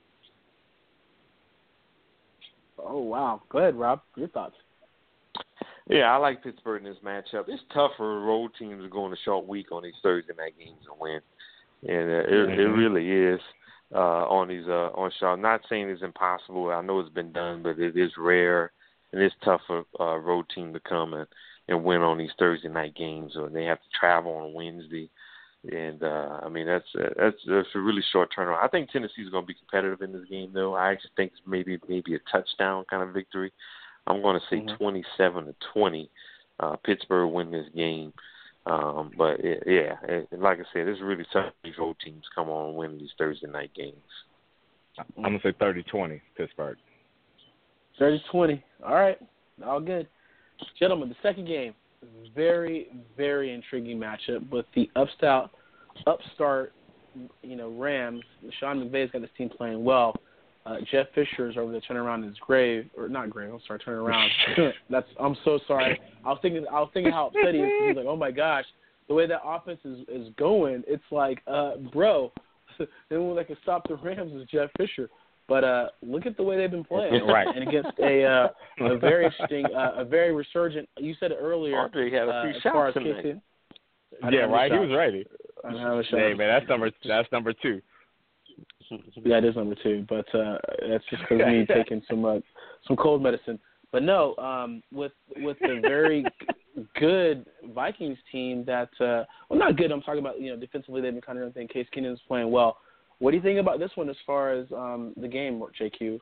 Oh wow! Go ahead, Rob. Your thoughts? Yeah, I like Pittsburgh in this matchup. It's tough for road teams to go in a short week on these Thursday night games and win, and uh, it, mm-hmm. it really is uh, on these uh, on short. I'm not saying it's impossible. I know it's been done, but it is rare, and it's tough for a uh, road team to come and, and win on these Thursday night games, or they have to travel on Wednesday. And uh, I mean that's uh, that's that's a really short turnaround. I think Tennessee's going to be competitive in this game, though. I actually think it's maybe maybe a touchdown kind of victory. I'm going to say mm-hmm. twenty-seven to twenty. Uh, Pittsburgh win this game, um, but it, yeah, it, like I said, it's really tough. These road teams come on and win these Thursday night games. I'm going to say thirty twenty Pittsburgh. thirty twenty. All right, all good, gentlemen. The second game, very very intriguing matchup with the upstart upstart, you know, Rams. Sean McVay's got his team playing well. Uh, Jeff Fisher's over there turning around in his grave, or not grave. I'm sorry, turning around. That's. I'm so sorry. I was thinking. I was thinking how upset he is. He's like, oh my gosh, the way that offense is, is going, it's like, uh, bro, the only one that can stop the Rams is Jeff Fisher. But uh, look at the way they've been playing, right? And against a uh, a very interesting, uh, a very resurgent. You said it earlier. Andre had a few uh, as shots far as tonight. Yeah, right. He was ready. I don't have a shot. Hey man, that's number that's number two. Yeah, it is number two, but uh, that's just because of me taking some uh, some cold medicine. But no, um, with with the very good Vikings team that uh, well, not good. I'm talking about you know defensively they've been kind of everything. Case Keenum's playing well. What do you think about this one as far as um, the game, J Q?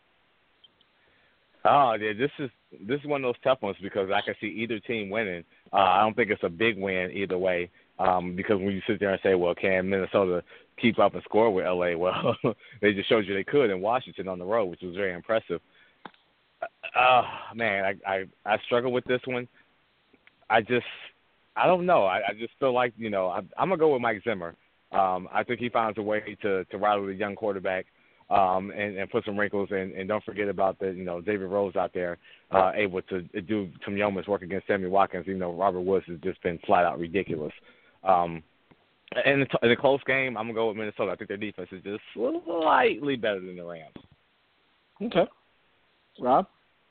Oh, yeah, this is this is one of those tough ones because I can see either team winning. Uh, I don't think it's a big win either way um, because when you sit there and say, well, can Minnesota keep up and score with L A? Well, they just showed you they could in Washington on the road, which was very impressive. Uh, man, I, I, I struggle with this one. I just, I don't know. I, I just feel like, you know, I, I'm going to go with Mike Zimmer. Um, I think he finds a way to, to rattle the young quarterback um, and, and put some wrinkles in. And don't forget about the, you know, David Rose out there uh, able to do some yeoman's work against Sammy Watkins. You know, Robert Woods has just been flat out ridiculous. Um, in, the, in a close game, I'm going to go with Minnesota. I think their defense is just slightly better than the Rams. Okay. Rob?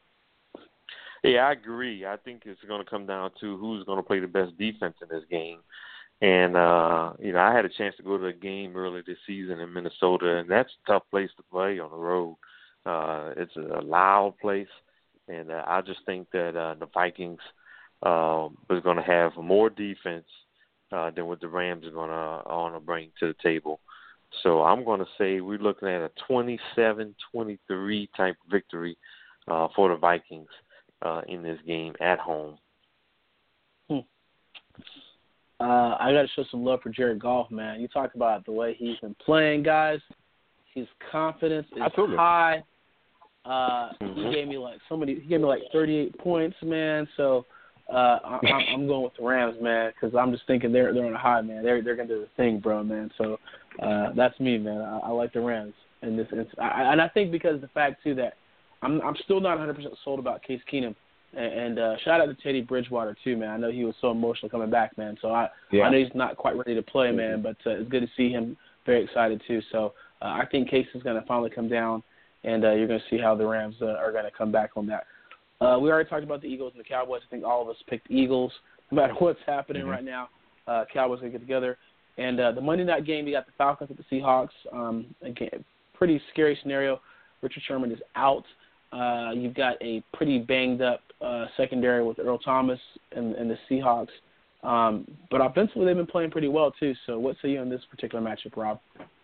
Yeah, I agree. I think it's going to come down to who's going to play the best defense in this game. And, uh, you know, I had a chance to go to a game earlier this season in Minnesota, and that's a tough place to play on the road. Uh, it's a loud place, and uh, I just think that uh, the Vikings uh, is going to have more defense uh, than what the Rams are going to want to bring to the table. So I'm going to say we're looking at a twenty-seven twenty-three type victory uh, for the Vikings uh, in this game at home. Hmm. Uh, I got to show some love for Jared Goff, man. You talk about the way he's been playing, guys. His confidence is Absolutely. high. Uh, mm-hmm. He gave me like so many. He gave me like thirty-eight points, man. So uh, I, I'm going with the Rams, man, because I'm just thinking they're they're on a high, man. They're they're gonna do the thing, bro, man. So uh, that's me, man. I, I like the Rams in this instance, I, and I think because of the fact too that I'm I'm still not one hundred percent sold about Case Keenum. And uh, shout out to Teddy Bridgewater too, man. I know he was so emotional coming back, man. So I, yeah. I know he's not quite ready to play, man. But uh, it's good to see him very excited too. So uh, I think Case is going to finally come down, and uh, you're going to see how the Rams uh, are going to come back on that. Uh, we already talked about the Eagles and the Cowboys. I think all of us picked Eagles, no matter what's happening mm-hmm. right now. Uh, Cowboys going to get together. And uh, the Monday night game, you got the Falcons at the Seahawks. Um, again, pretty scary scenario. Richard Sherman is out. Uh, you've got a pretty banged up uh, secondary with Earl Thomas and, and the Seahawks. Um, but offensively, they've been playing pretty well, too. So what say you on this particular matchup, Rob?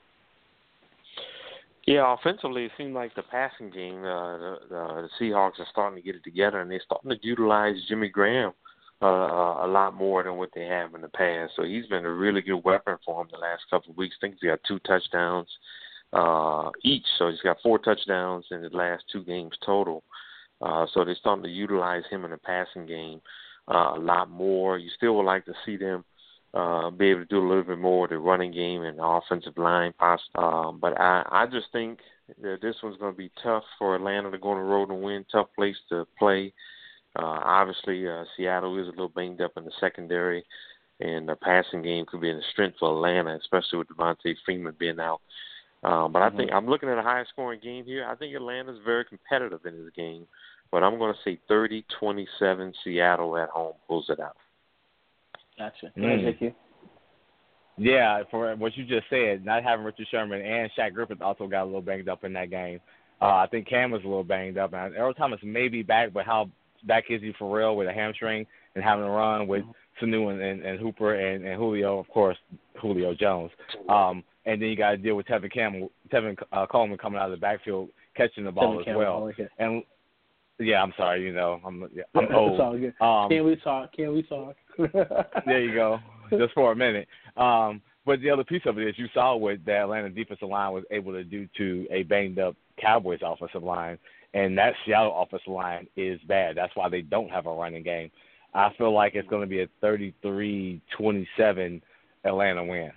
Yeah, offensively, it seems like the passing game, uh, the, the, the Seahawks are starting to get it together, and they're starting to utilize Jimmy Graham uh, a lot more than what they have in the past. So he's been a really good weapon for them the last couple of weeks. I think he's got two touchdowns uh, each, so he's got four touchdowns in his last two games total. Uh, so they're starting to utilize him in the passing game uh, a lot more. You still would like to see them uh, be able to do a little bit more with the running game and the offensive line. Um, but I, I just think that this one's going to be tough for Atlanta to go on the road and win. Tough place to play. Uh, obviously, uh, Seattle is a little banged up in the secondary, and the passing game could be in the strength for Atlanta, especially with Devontae Freeman being out. Um, but mm-hmm. I think I'm looking at a high-scoring game here. I think Atlanta's very competitive in this game, but I'm going to say thirty twenty-seven Seattle at home pulls it out. Gotcha. Mm. You. Yeah, for what you just said, not having Richard Sherman and Shaq Griffith also got a little banged up in that game. Uh, I think Cam was a little banged up. And Earl Thomas may be back, but how back is he for real with a hamstring and having to run with Sanu and, and, and Hooper and, and Julio, of course, Julio Jones. Um, and then you got to deal with Tevin Campbell, Tevin uh, Coleman coming out of the backfield catching the ball Tevin as Campbell, well. like and yeah, I'm sorry, you know, I'm yeah, I'm old. It's all good. Um, Can we talk? Can we talk? There you go, just for a minute. Um, but the other piece of it is you saw what the Atlanta defensive line was able to do to a banged-up Cowboys offensive line, and that Seattle offensive line is bad. That's why they don't have a running game. I feel like it's going to be a thirty-three twenty-seven Atlanta win.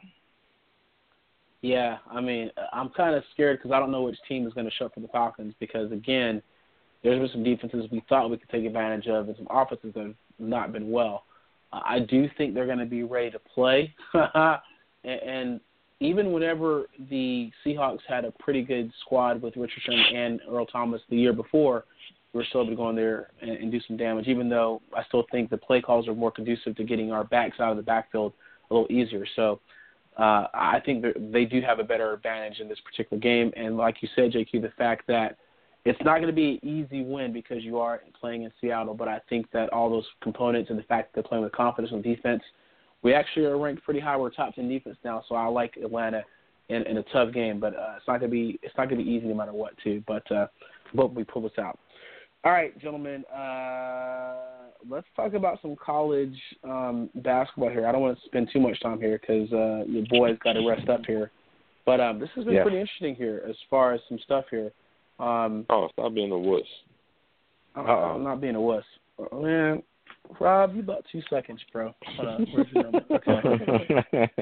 Yeah, I mean, I'm kind of scared because I don't know which team is going to show up for the Falcons because, again, there's been some defenses we thought we could take advantage of and some offenses that have not been well. Uh, I do think they're going to be ready to play. and, and even whenever the Seahawks had a pretty good squad with Richard Sherman and Earl Thomas the year before, we were still able to go in there and, and do some damage, even though I still think the play calls are more conducive to getting our backs out of the backfield a little easier. So uh, I think they do have a better advantage in this particular game. And like you said, J Q, the fact that it's not going to be an easy win because you are playing in Seattle, but I think that all those components and the fact that they're playing with confidence on defense, we actually are ranked pretty high. We're top ten defense now, so I like Atlanta in, in a tough game. But uh, it's not going to be it's not going to be easy no matter what, too. But uh, hope we pull this out. All right, gentlemen, uh, let's talk about some college um, basketball here. I don't want to spend too much time here because uh, your boys got to rest up here. But um, this has been yeah. pretty interesting here as far as some stuff here. Um, oh, stop being a wuss. Uh-oh. I'm not being a wuss. Oh, man, Rob, you about two seconds, bro. Hold on. Where's your number? Okay.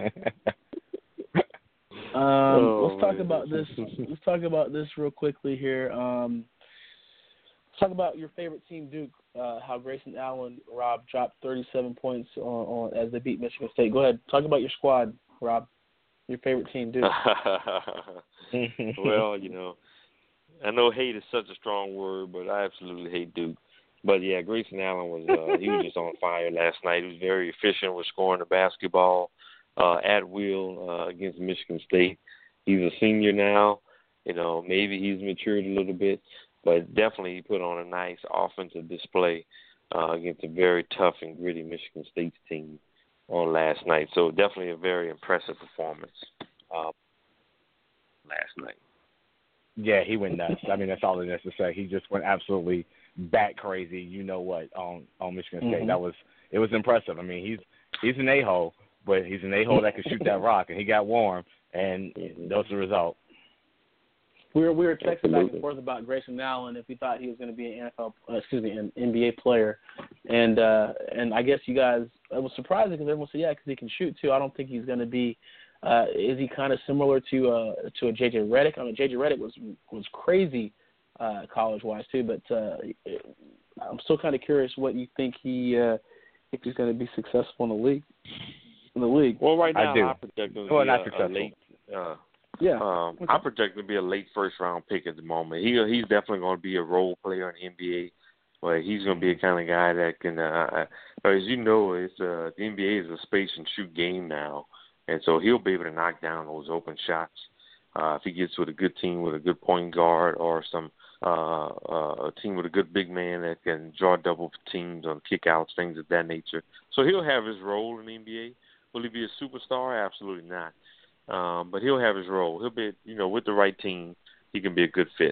um, oh, let's talk man. about this. Let's talk about this real quickly here. Um, let's talk about your favorite team, Duke. Uh, how Grayson Allen, Rob, dropped thirty-seven points on, on as they beat Michigan State. Go ahead, talk about your squad, Rob. Your favorite team, Duke. Well, you know. I know hate is such a strong word, but I absolutely hate Duke. But, yeah, Grayson Allen was uh, he was just on fire last night. He was very efficient with scoring the basketball uh, at will uh, against Michigan State. He's a senior now. You know, maybe he's matured a little bit, but definitely he put on a nice offensive display uh, against a very tough and gritty Michigan State team on last night. So definitely a very impressive performance uh, last night. Yeah, he went nuts. I mean, that's all there is to say. He just went absolutely bat crazy. You know what on on Michigan State? Mm-hmm. That was it was impressive. I mean, he's he's an a-hole, but he's an a-hole that can shoot that rock, and he got warm, and that was the result. We were we were texting back and forth about Grayson Allen if we thought he was going to be an N F L, uh, excuse me, an N B A player, and uh, and I guess you guys it was surprising because everyone said yeah because he can shoot too. I don't think he's going to be. Uh, is he kind of similar to uh, to a J J Redick? I mean, J J Redick was was crazy uh, college wise too, but uh, I'm still kind of curious what you think he uh, if he's going to be successful in the league. In the league. Well, right now I, do. I project him to well, be not a, successful. a late. Uh, yeah, um, okay. I project him to be a late first round pick at the moment. He he's definitely going to be a role player in the N B A. But he's going to be a kind of guy that can, uh, as you know, it's uh, the N B A is a space and shoot game now. And so he'll be able to knock down those open shots uh, if he gets with a good team with a good point guard or some uh, uh, a team with a good big man that can draw double teams on kickouts, things of that nature. So he'll have his role in the N B A. Will he be a superstar? Absolutely not. Um, but he'll have his role. He'll be, you know, with the right team, he can be a good fit.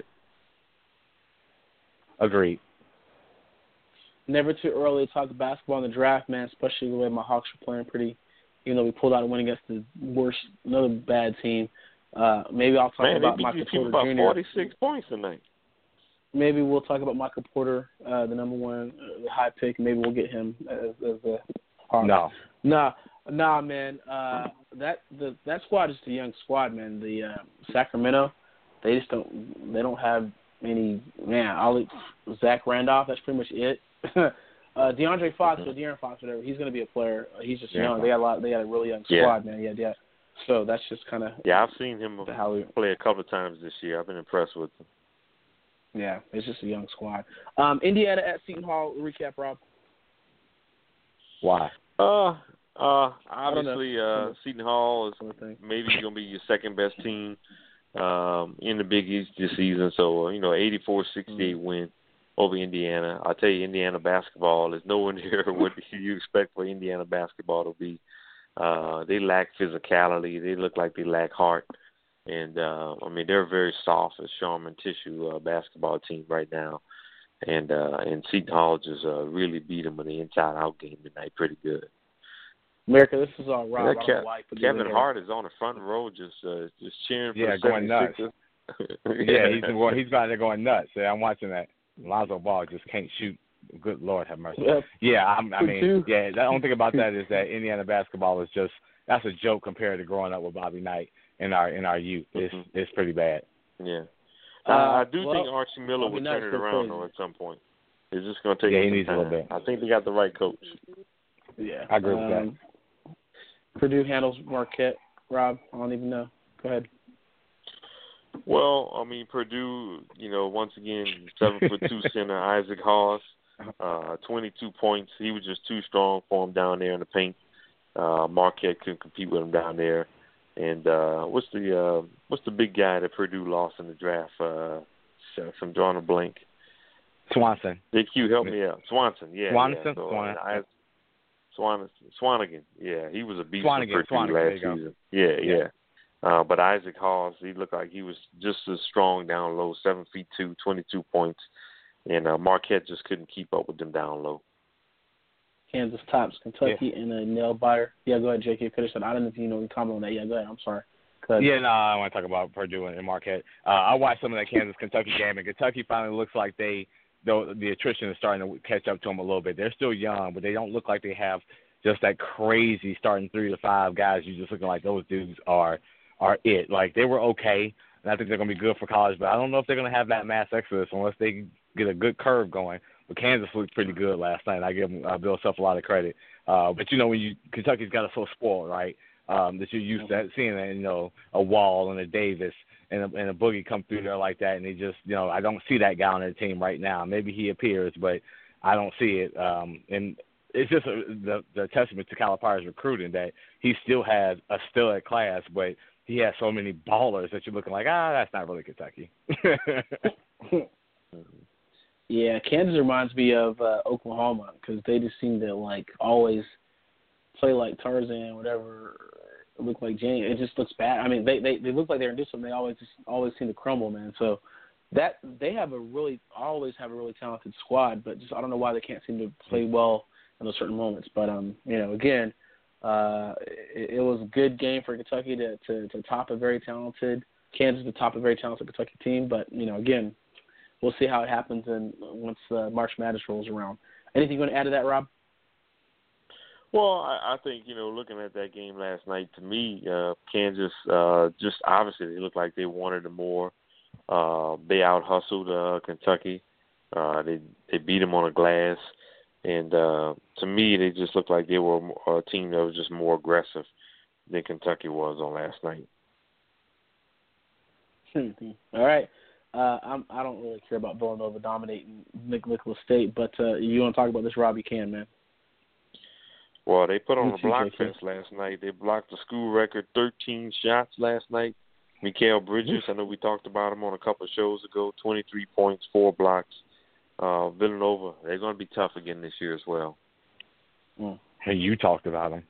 Agreed. Never too early to talk basketball in the draft, man, especially the way my Hawks are playing pretty. Even though we pulled out a win against the worst, another bad team. Uh, maybe I'll talk man, about they beat Michael you Porter about Junior forty-six points tonight. Maybe we'll talk about Michael Porter, uh, the number one uh, high pick. Maybe we'll get him as, as a Hawk. No. Nah, nah, man. Uh, that the that squad is a young squad, man. The uh, Sacramento, they just don't they don't have any man. Ollie, Zach Randolph, that's pretty much it. uh, DeAndre Fox or De'Aaron Fox, whatever. He's going to be a player. Uh, he's just yeah. young. They got a lot. They got a really young squad, yeah. man. Yeah, yeah. So that's just kind of yeah. I've seen him how we, play a couple of times this year. I've been impressed with him. Yeah, it's just a young squad. Um, Indiana at Seton Hall. Recap, Rob. Why? Uh, uh, obviously, uh, Seton Hall is maybe going to be your second best team um, in the Big East this season. So, uh, you know, eighty-four sixty-eight mm-hmm. win over Indiana. I'll tell you, Indiana basketball is nowhere near what you expect for Indiana basketball to be. Uh, they lack physicality. They look like they lack heart. And, uh, I mean, they're very soft as Sharman tissue uh, basketball team right now. And uh, and Seton Hall just uh, really beat them in the inside-out game tonight pretty good. America, this is all Rob. Yeah, Kev, like Kevin Hart is on the front row just uh, just cheering for yeah, the going nuts. yeah, yeah, he's well, he's out there going nuts. Yeah, I'm watching that. Lonzo Ball just can't shoot. Good Lord have mercy. Yep. Yeah, I'm, I mean, yeah, the only thing about that is that Indiana basketball is just that's a joke compared to growing up with Bobby Knight in our in our youth. It's mm-hmm. it's pretty bad. Yeah. Uh, I do well, think Archie Miller will turn it around, though, at some point. It's just going to take yeah, him he needs some time. a little bit. I think they got the right coach. Yeah. I agree with um, that. Purdue handles Marquette. Rob, I don't even know. Go ahead. Well, I mean, Purdue, you know, once again, seven foot two center Isaac Haas, uh, twenty-two points. He was just too strong for him down there in the paint. Uh, Marquette couldn't compete with him down there. And uh, what's the uh, what's the big guy that Purdue lost in the draft? Uh, I'm drawing a blank. Swanson. J Q, help me out. Swanson, yeah. Swanson. Yeah. So, Swanson. I, Swan, Swanigan, yeah, he was a beast Swanigan, for Purdue Swanigan, last season. Yeah, yeah. yeah. Uh, but Isaac Haas, he looked like he was just as strong down low, seven feet two, twenty-two points, and uh, Marquette just couldn't keep up with them down low. Kansas tops Kentucky yeah. in a nail biter. Yeah, go ahead, J K. Finish that. I don't know if you know any comment on that. Yeah, go ahead. I'm sorry. Yeah, no, I want to talk about Purdue and Marquette. Uh, I watched some of that Kansas-Kentucky game, and Kentucky finally looks like they, though the attrition is starting to catch up to them a little bit. They're still young, but they don't look like they have just that crazy starting three to five guys. You're just looking like those dudes are are it. Like, they were okay, and I think they're going to be good for college, but I don't know if they're going to have that mass exodus unless they get a good curve going. But Kansas looked pretty good last night. I give them, uh, Bill Self a lot of credit. Uh, but, you know, when you Kentucky's got us so spoiled, right? Um, that you're used to seeing, that, you know, a Wall and a Davis and a, and a Boogie come through there like that, and they just, you know, I don't see that guy on their team right now. Maybe he appears, but I don't see it. Um, and it's just a, the, the testament to Calipari's recruiting that he still has a stud class, but he has so many ballers that you're looking like, ah, that's not really Kentucky. Yeah, Kansas reminds me of uh, Oklahoma because they just seem to, like, always play like Tarzan, whatever, look like Jane. It just looks bad. I mean, they, they, they look like they're in this one. They always just always seem to crumble, man. So that they have a really always have a really talented squad, but just I don't know why they can't seem to play well in those certain moments. But um, you know, again, uh, it, it was a good game for Kentucky to, to to top a very talented Kansas to top a very talented Kentucky team. But you know, again, we'll see how it happens and once uh, March Madness rolls around. Anything you want to add to that, Rob? Well, I, I think, you know, looking at that game last night, to me, uh, Kansas uh, just obviously they looked like they wanted it more. Uh, they out-hustled uh, Kentucky. Uh, they they beat them on the glass. And uh, to me, they just looked like they were a team that was just more aggressive than Kentucky was on last night. All right. Uh, I'm, I don't really care about Villanova dominating Nicholas State, but uh, you want to talk about this, Rob, you can, man. Well, they put on a block fest last night. They blocked the school record thirteen shots last night. Mikal Bridges, I know we talked about him on a couple of shows ago. twenty-three points, four blocks. Uh, Villanova, they're going to be tough again this year as well. Mm. Hey, you talked about him.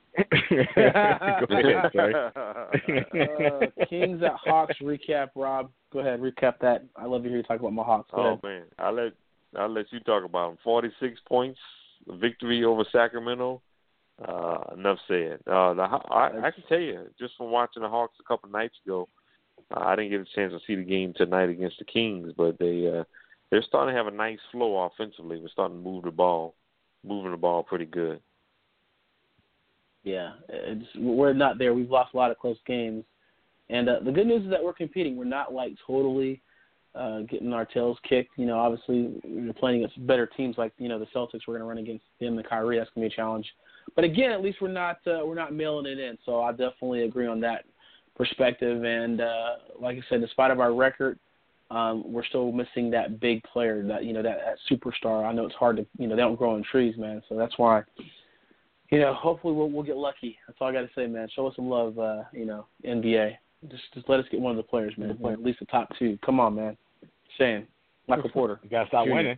Go ahead, sorry. uh, Kings at Hawks recap, Rob. Go ahead, recap that. I love to hear you talk about my Hawks. Go oh ahead. man, I'll let I'll let you talk about them. Forty-six points, victory over Sacramento. Uh, enough said. Uh, the, I, I can tell you, just from watching the Hawks a couple of nights ago, uh, I didn't get a chance to see the game tonight against the Kings, but they uh, they're starting to have a nice flow offensively. We're starting to move the ball, moving the ball pretty good. Yeah, it's, we're not there. We've lost a lot of close games. And uh, the good news is that we're competing. We're not, like, totally uh, getting our tails kicked. You know, obviously, we're playing against better teams like, you know, the Celtics. We're going to run against them and Kyrie. That's going to be a challenge. But, again, at least we're not uh, we're not mailing it in. So I definitely agree on that perspective. And, uh, like I said, despite of our record, um, we're still missing that big player, that, you know, that, that superstar. I know it's hard to, you know, they don't grow on trees, man. So that's why – you know, hopefully we'll we'll get lucky. That's all I got to say, man. Show us some love, uh, you know, N B A. Just just let us get one of the players, man. Mm-hmm. At least the top two. Come on, man. Shane, Michael Porter. You got to stop winning.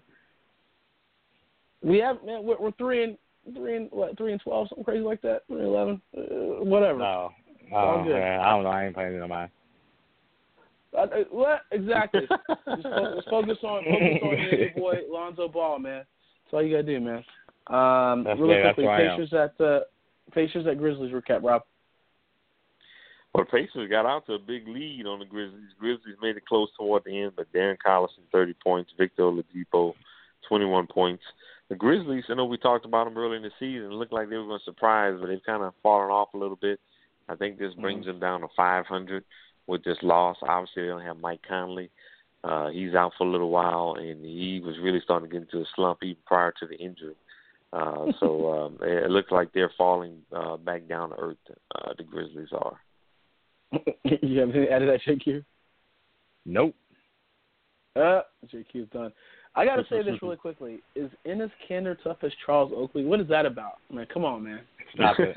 We have, man. We're, we're three and three and what? Three and twelve, something crazy like that. Three and eleven, uh, whatever. No, oh, man, I don't know. I ain't playing it on mine. Uh, what exactly? just, focus, just focus on focus on your boy Lonzo Ball, man. That's all you gotta do, man. Um, that's really right, quickly, Pacers at uh, Pacers at Grizzlies recap, Rob. Well, the Pacers got out to a big lead on the Grizzlies. Grizzlies made it close toward the end, but Darren Collison, thirty points, Victor Oladipo, twenty-one points. The Grizzlies, I know we talked about them early in the season. It looked like they were going to surprise, but they've kind of fallen off a little bit. I think this brings mm-hmm. them down to five hundred with this loss. Obviously, they don't have Mike Conley. Uh, he's out for a little while, and he was really starting to get into a slump even prior to the injury. Uh, so um, it looks like they're falling uh, back down to earth. Uh, the Grizzlies are. You have anything to add to that, J Q? Nope. Uh, J Q's done. I got to say this really quickly. Is Enes Kanter tough as Charles Oakley? What is that about? Man, come on, man. Stop it.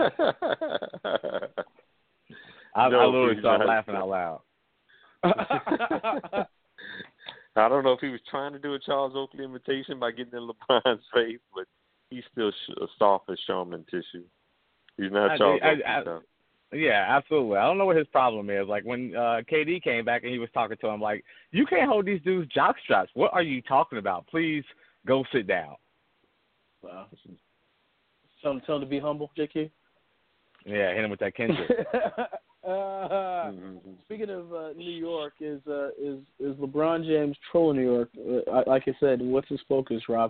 I, no, I literally started laughing out loud. I don't know if he was trying to do a Charles Oakley imitation by getting in LeBron's face, but he's still sh- soft as Charmin tissue. He's not I, Charles I, Oakley. I, so. Yeah, absolutely. I don't know what his problem is. Like when uh, K D came back and he was talking to him, like, you can't hold these dudes jock straps. What are you talking about? Please go sit down. Wow. Tell him, tell him to be humble, J Q. Yeah, hit him with that Kendrick. uh, mm-hmm. Speaking of uh, New York, is uh, is is LeBron James trolling New York? Uh, like I said, what's his focus, Rob?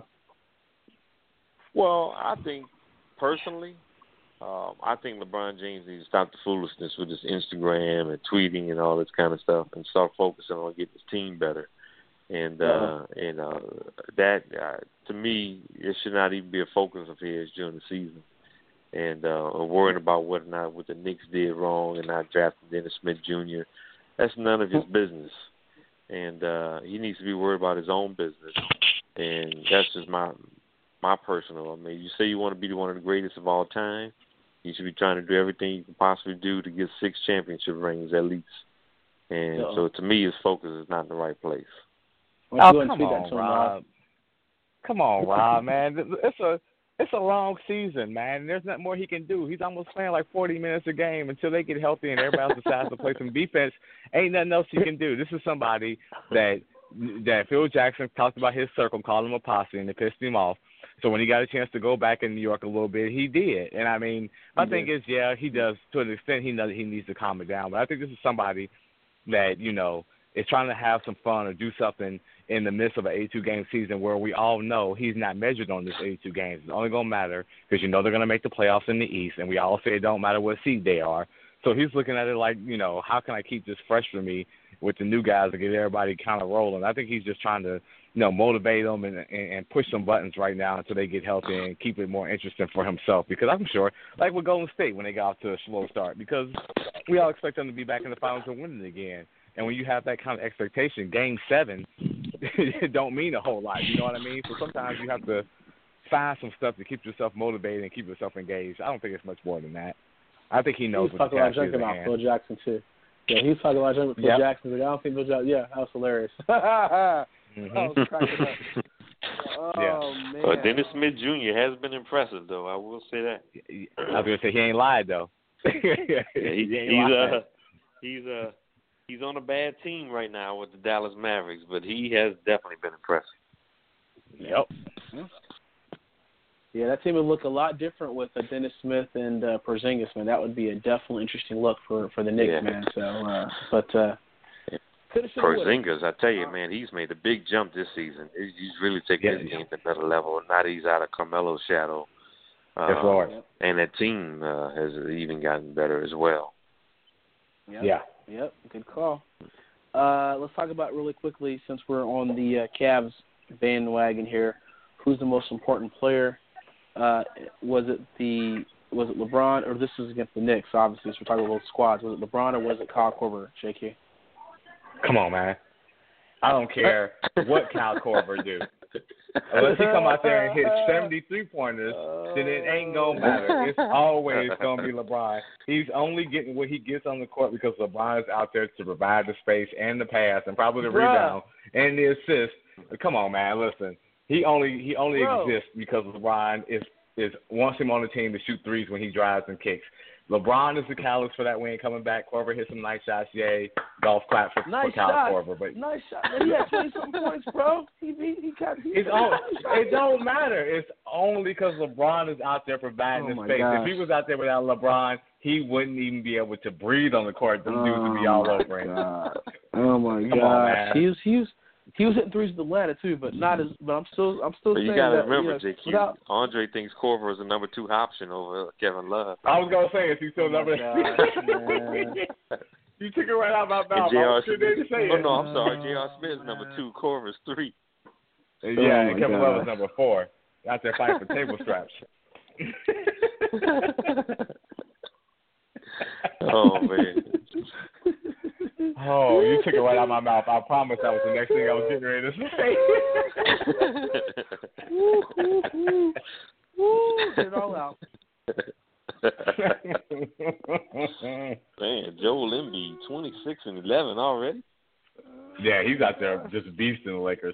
Well, I think personally, um, I think LeBron James needs to stop the foolishness with his Instagram and tweeting and all this kind of stuff, and start focusing on getting his team better. And uh, uh-huh. and uh, that, uh, to me, it should not even be a focus of his during the season. And uh, worrying about whether or not what the Knicks did wrong and not drafting Dennis Smith Junior That's none of his business. And uh, he needs to be worried about his own business. And that's just my my personal. I mean, you say you want to be one of the greatest of all time, you should be trying to do everything you can possibly do to get six championship rings at least. And Uh-oh. so to me, his focus is not in the right place. Oh, come on, Rob. Come on, Rob, man. It's a it's a long season, man. There's nothing more he can do. He's almost playing like forty minutes a game until they get healthy and everybody else decides to play some defense. Ain't nothing else he can do. This is somebody that that Phil Jackson talked about his circle, called him a posse, and it pissed him off. So when he got a chance to go back in New York a little bit, he did. And, I mean, my he thing did. is, yeah, he does. To an extent, he knows he needs to calm it down. But I think this is somebody that, you know, is trying to have some fun or do something in the midst of an eighty-two game season where we all know he's not measured on this eighty-two games. It's only going to matter because you know they're going to make the playoffs in the East, and we all say it don't matter what seed they are. So he's looking at it like, you know, how can I keep this fresh for me with the new guys to get everybody kind of rolling? I think he's just trying to, you know, motivate them and, and, and push some buttons right now until they get healthy and keep it more interesting for himself. Because I'm sure, like with Golden State when they got off to a slow start, because we all expect them to be back in the finals and winning again. And when you have that kind of expectation, game seven, it don't mean a whole lot. You know what I mean? So sometimes you have to find some stuff to keep yourself motivated and keep yourself engaged. I don't think it's much more than that. I think he knows he what the task is at hand. Phil Jackson too. Yeah, he was talking about Phil yep. Jackson. Like, I don't think Phil Jackson. Yeah, that was hilarious. mm-hmm. I was cracking up. Oh, yeah. man. Well, Dennis Smith Junior has been impressive, though. I will say that. I was gonna say he ain't lied though. yeah, he, he ain't he's lied. uh, he's uh, he's on a bad team right now with the Dallas Mavericks, but he has definitely been impressive. Yep. Yeah, that team would look a lot different with uh, Dennis Smith and uh, Porzingis, man. That would be a definitely interesting look for, for the Knicks, yeah. man. So, uh, but uh, Porzingis, I tell you, man, he's made a big jump this season. He's really taken yeah, his yeah. game to another level. Now that he's out of Carmelo's shadow. Uh, Yes, Lord. And that team uh, has even gotten better as well. Yep. Yeah. Yep. Good call. Uh, let's talk about really quickly, since we're on the uh, Cavs bandwagon here, who's the most important player? Uh, was it the was it LeBron, or this is against the Knicks, obviously, so we're talking about both squads. Was it LeBron or was it Kyle Korver, J Q? Come on, man. I don't care what Kyle Korver do. Unless he come out there and hit seventy-three pointers, then it ain't going to matter. It's always going to be LeBron. He's only getting what he gets on the court because LeBron is out there to provide the space and the pass and probably the Bruh. rebound and the assist. Come on, man. Listen, he only he only Bro. exists because LeBron is, is wants him on the team to shoot threes when he drives and kicks. LeBron is the catalyst for that win coming back. Korver hit some nice shots, yay. Golf clap for, Nice for Kyle shot. Korver. But Nice shot. He had twenty-something points, bro. He, he, he got, he It's all, it don't matter. It's only because LeBron is out there providing Oh the my space. gosh. If he was out there without LeBron, he wouldn't even be able to breathe on the court. Them dudes would be Oh, all my over him. God. Oh my Come on, gosh. man. He was he was he was hitting threes with Atlanta too, but not as. But I'm still I'm still But saying you got to that, remember, you know, J Q, without, Andre thinks Korver is the number two option over Kevin Love. I was going to say, is he still Oh my number gosh, You took it right out of my mouth. And J I R. was sure didn't say Oh, it. no, I'm sorry. J R. Smith's number two, Korver's three. Yeah, Oh, and my Kevin Love God. is number four. Out there fighting for table straps. Oh, man. Oh, you took it right out of my mouth. I promise that was the next thing I was getting ready to say. woo, woo, woo, woo, get it all out. Man, Joel Embiid, twenty-six and eleven already. Yeah, he's out there just beasting the Lakers.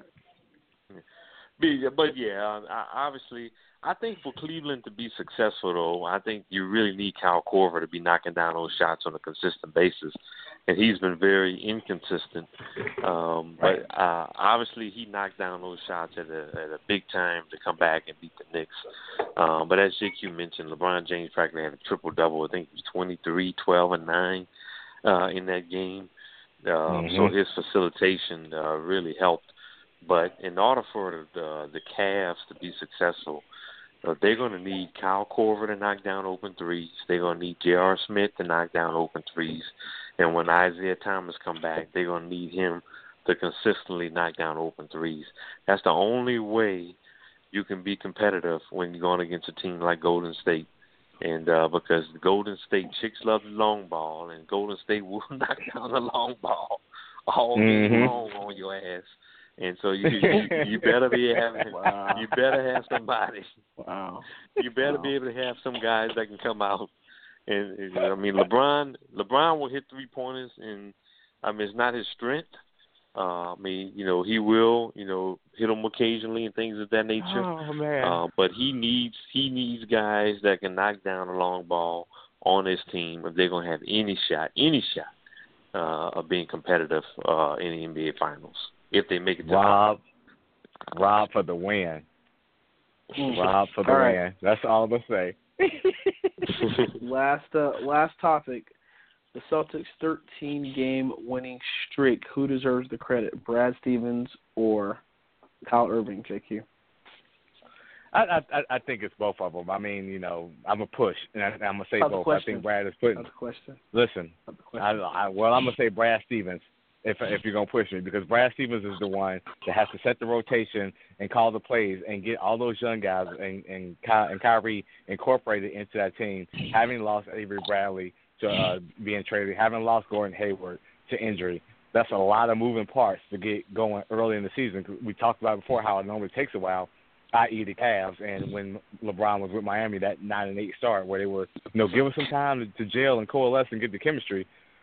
But, yeah, I, obviously, I think for Cleveland to be successful, though, I think you really need Kyle Korver to be knocking down those shots on a consistent basis. And he's been very inconsistent. Um, but uh, obviously, he knocked down those shots at a, at a big time to come back and beat the Knicks. Um, but as J Q mentioned, LeBron James practically had a triple-double. I think it was twenty-three, twelve, and nine uh, in that game. Um, mm-hmm. So his facilitation uh, really helped. But in order for the, the Cavs to be successful, uh, they're going to need Kyle Korver to knock down open threes. They're going to need J R. Smith to knock down open threes. And when Isaiah Thomas come back, they're going to need him to consistently knock down open threes. That's the only way you can be competitive when you're going against a team like Golden State. And uh, because the Golden State chicks love the long ball, and Golden State will knock down the long ball all mm-hmm. day long on your ass. And so you you, you better be having Wow. you better have somebody. Wow. You better wow. be able to have some guys that can come out. And, and I mean, LeBron LeBron will hit three pointers, and I mean it's not his strength. Uh, I mean, you know, he will, you know, hit them occasionally and things of that nature. Oh man. Uh, but he needs he needs guys that can knock down a long ball on his team if they're gonna have any shot, any shot uh, of being competitive uh, in the N B A Finals. If they make it to Rob, Rob for the win. Rob for the all win. right. That's all I'm going to say. last uh, last topic. The Celtics' thirteen-game winning streak. Who deserves the credit, Brad Stevens or Kyle Irving, J Q? I, I I think it's both of them. I mean, you know, I'm a push, and I, I'm gonna say That's the both. I question. think Brad is putting. That's the question. Listen, That's the question. I, I, well, I'm gonna say Brad Stevens if if you're gonna push me, because Brad Stevens is the one that has to set the rotation and call the plays and get all those young guys and and, Ky- and Kyrie incorporated into that team. Having lost Avery Bradley to uh, being traded, having lost Gordon Hayward to injury, that's a lot of moving parts to get going early in the season. We talked about before how it normally takes a while, that is the Cavs, and when LeBron was with Miami, that nine and eight start where they were, you know, give us some time to, to gel and coalesce and get the chemistry.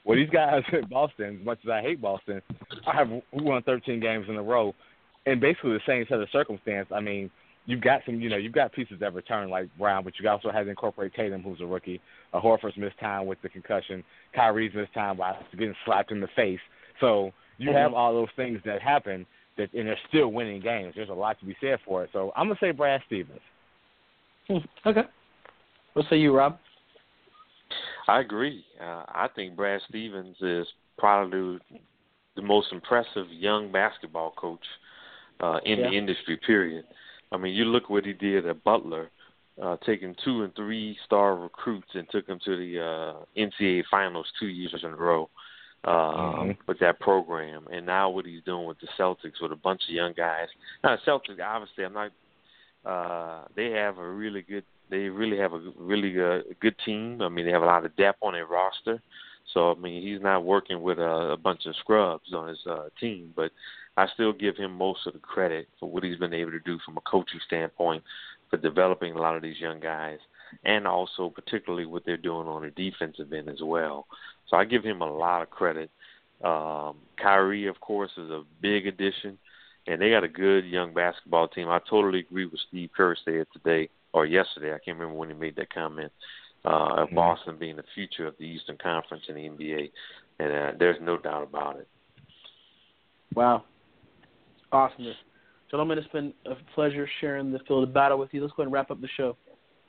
Well, these guys in Boston, as much as I hate Boston, I have won thirteen games in a row, and basically the same set of circumstance. I mean, you've got some, you know, you've got pieces that return like Brown, but you also have to incorporate Tatum, who's a rookie. Uh, Horford's missed time with the concussion. Kyrie's missed time by getting slapped in the face. So you have all those things that happen, that, and they're still winning games. There's a lot to be said for it. So I'm gonna say Brad Stevens. Okay. What say you, Rob? I agree. Uh, I think Brad Stevens is probably the most impressive young basketball coach uh, in yeah. the industry, period. I mean, you look what he did at Butler, uh, taking two and three star recruits and took them to the uh, N C double A finals two years in a row uh, mm-hmm. with that program. And now what he's doing with the Celtics with a bunch of young guys. Now, the Celtics, obviously, I'm not uh, – they have a really good – They really have a really uh, good team. I mean, they have a lot of depth on their roster. So, I mean, he's not working with a, a bunch of scrubs on his uh, team. But I still give him most of the credit for what he's been able to do from a coaching standpoint for developing a lot of these young guys, and also particularly what they're doing on the defensive end as well. So I give him a lot of credit. Um, Kyrie, of course, is a big addition, and they got a good young basketball team. I totally agree with Steve Kerr said today, or yesterday, I can't remember when he made that comment, uh, of mm-hmm. Boston being the future of the Eastern Conference in the N B A, and uh, there's no doubt about it. Wow. Awesomeness. Gentlemen, it's been a pleasure sharing the field of battle with you. Let's go ahead and wrap up the show.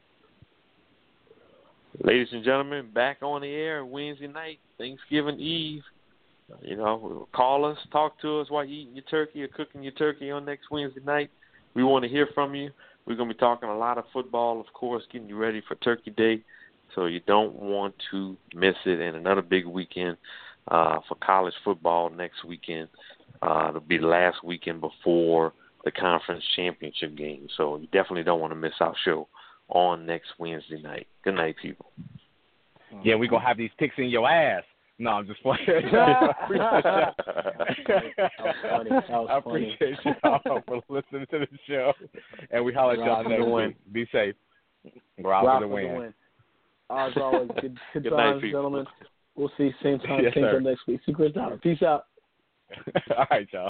Ladies and gentlemen, back on the air Wednesday night, Thanksgiving Eve. You know, call us, talk to us while you're eating your turkey or cooking your turkey on next Wednesday night. We want to hear from you. We're going to be talking a lot of football, of course, getting you ready for Turkey Day, so you don't want to miss it. And another big weekend uh, for college football next weekend. Uh, it'll be the last weekend before the conference championship game, so you definitely don't want to miss our show on next Wednesday night. Good night, people. Yeah, we're going to have these picks in your ass. No, I'm just playing. That was funny. That was I appreciate funny. y'all for listening to the show. And we holler at y'all next week. Be safe. Rob, Rob for the for win. the win. As always, good, good, Good times, night, gentlemen. We'll see you same time, Yes, same sir. time next week. Secrets out. Peace out. All right, y'all.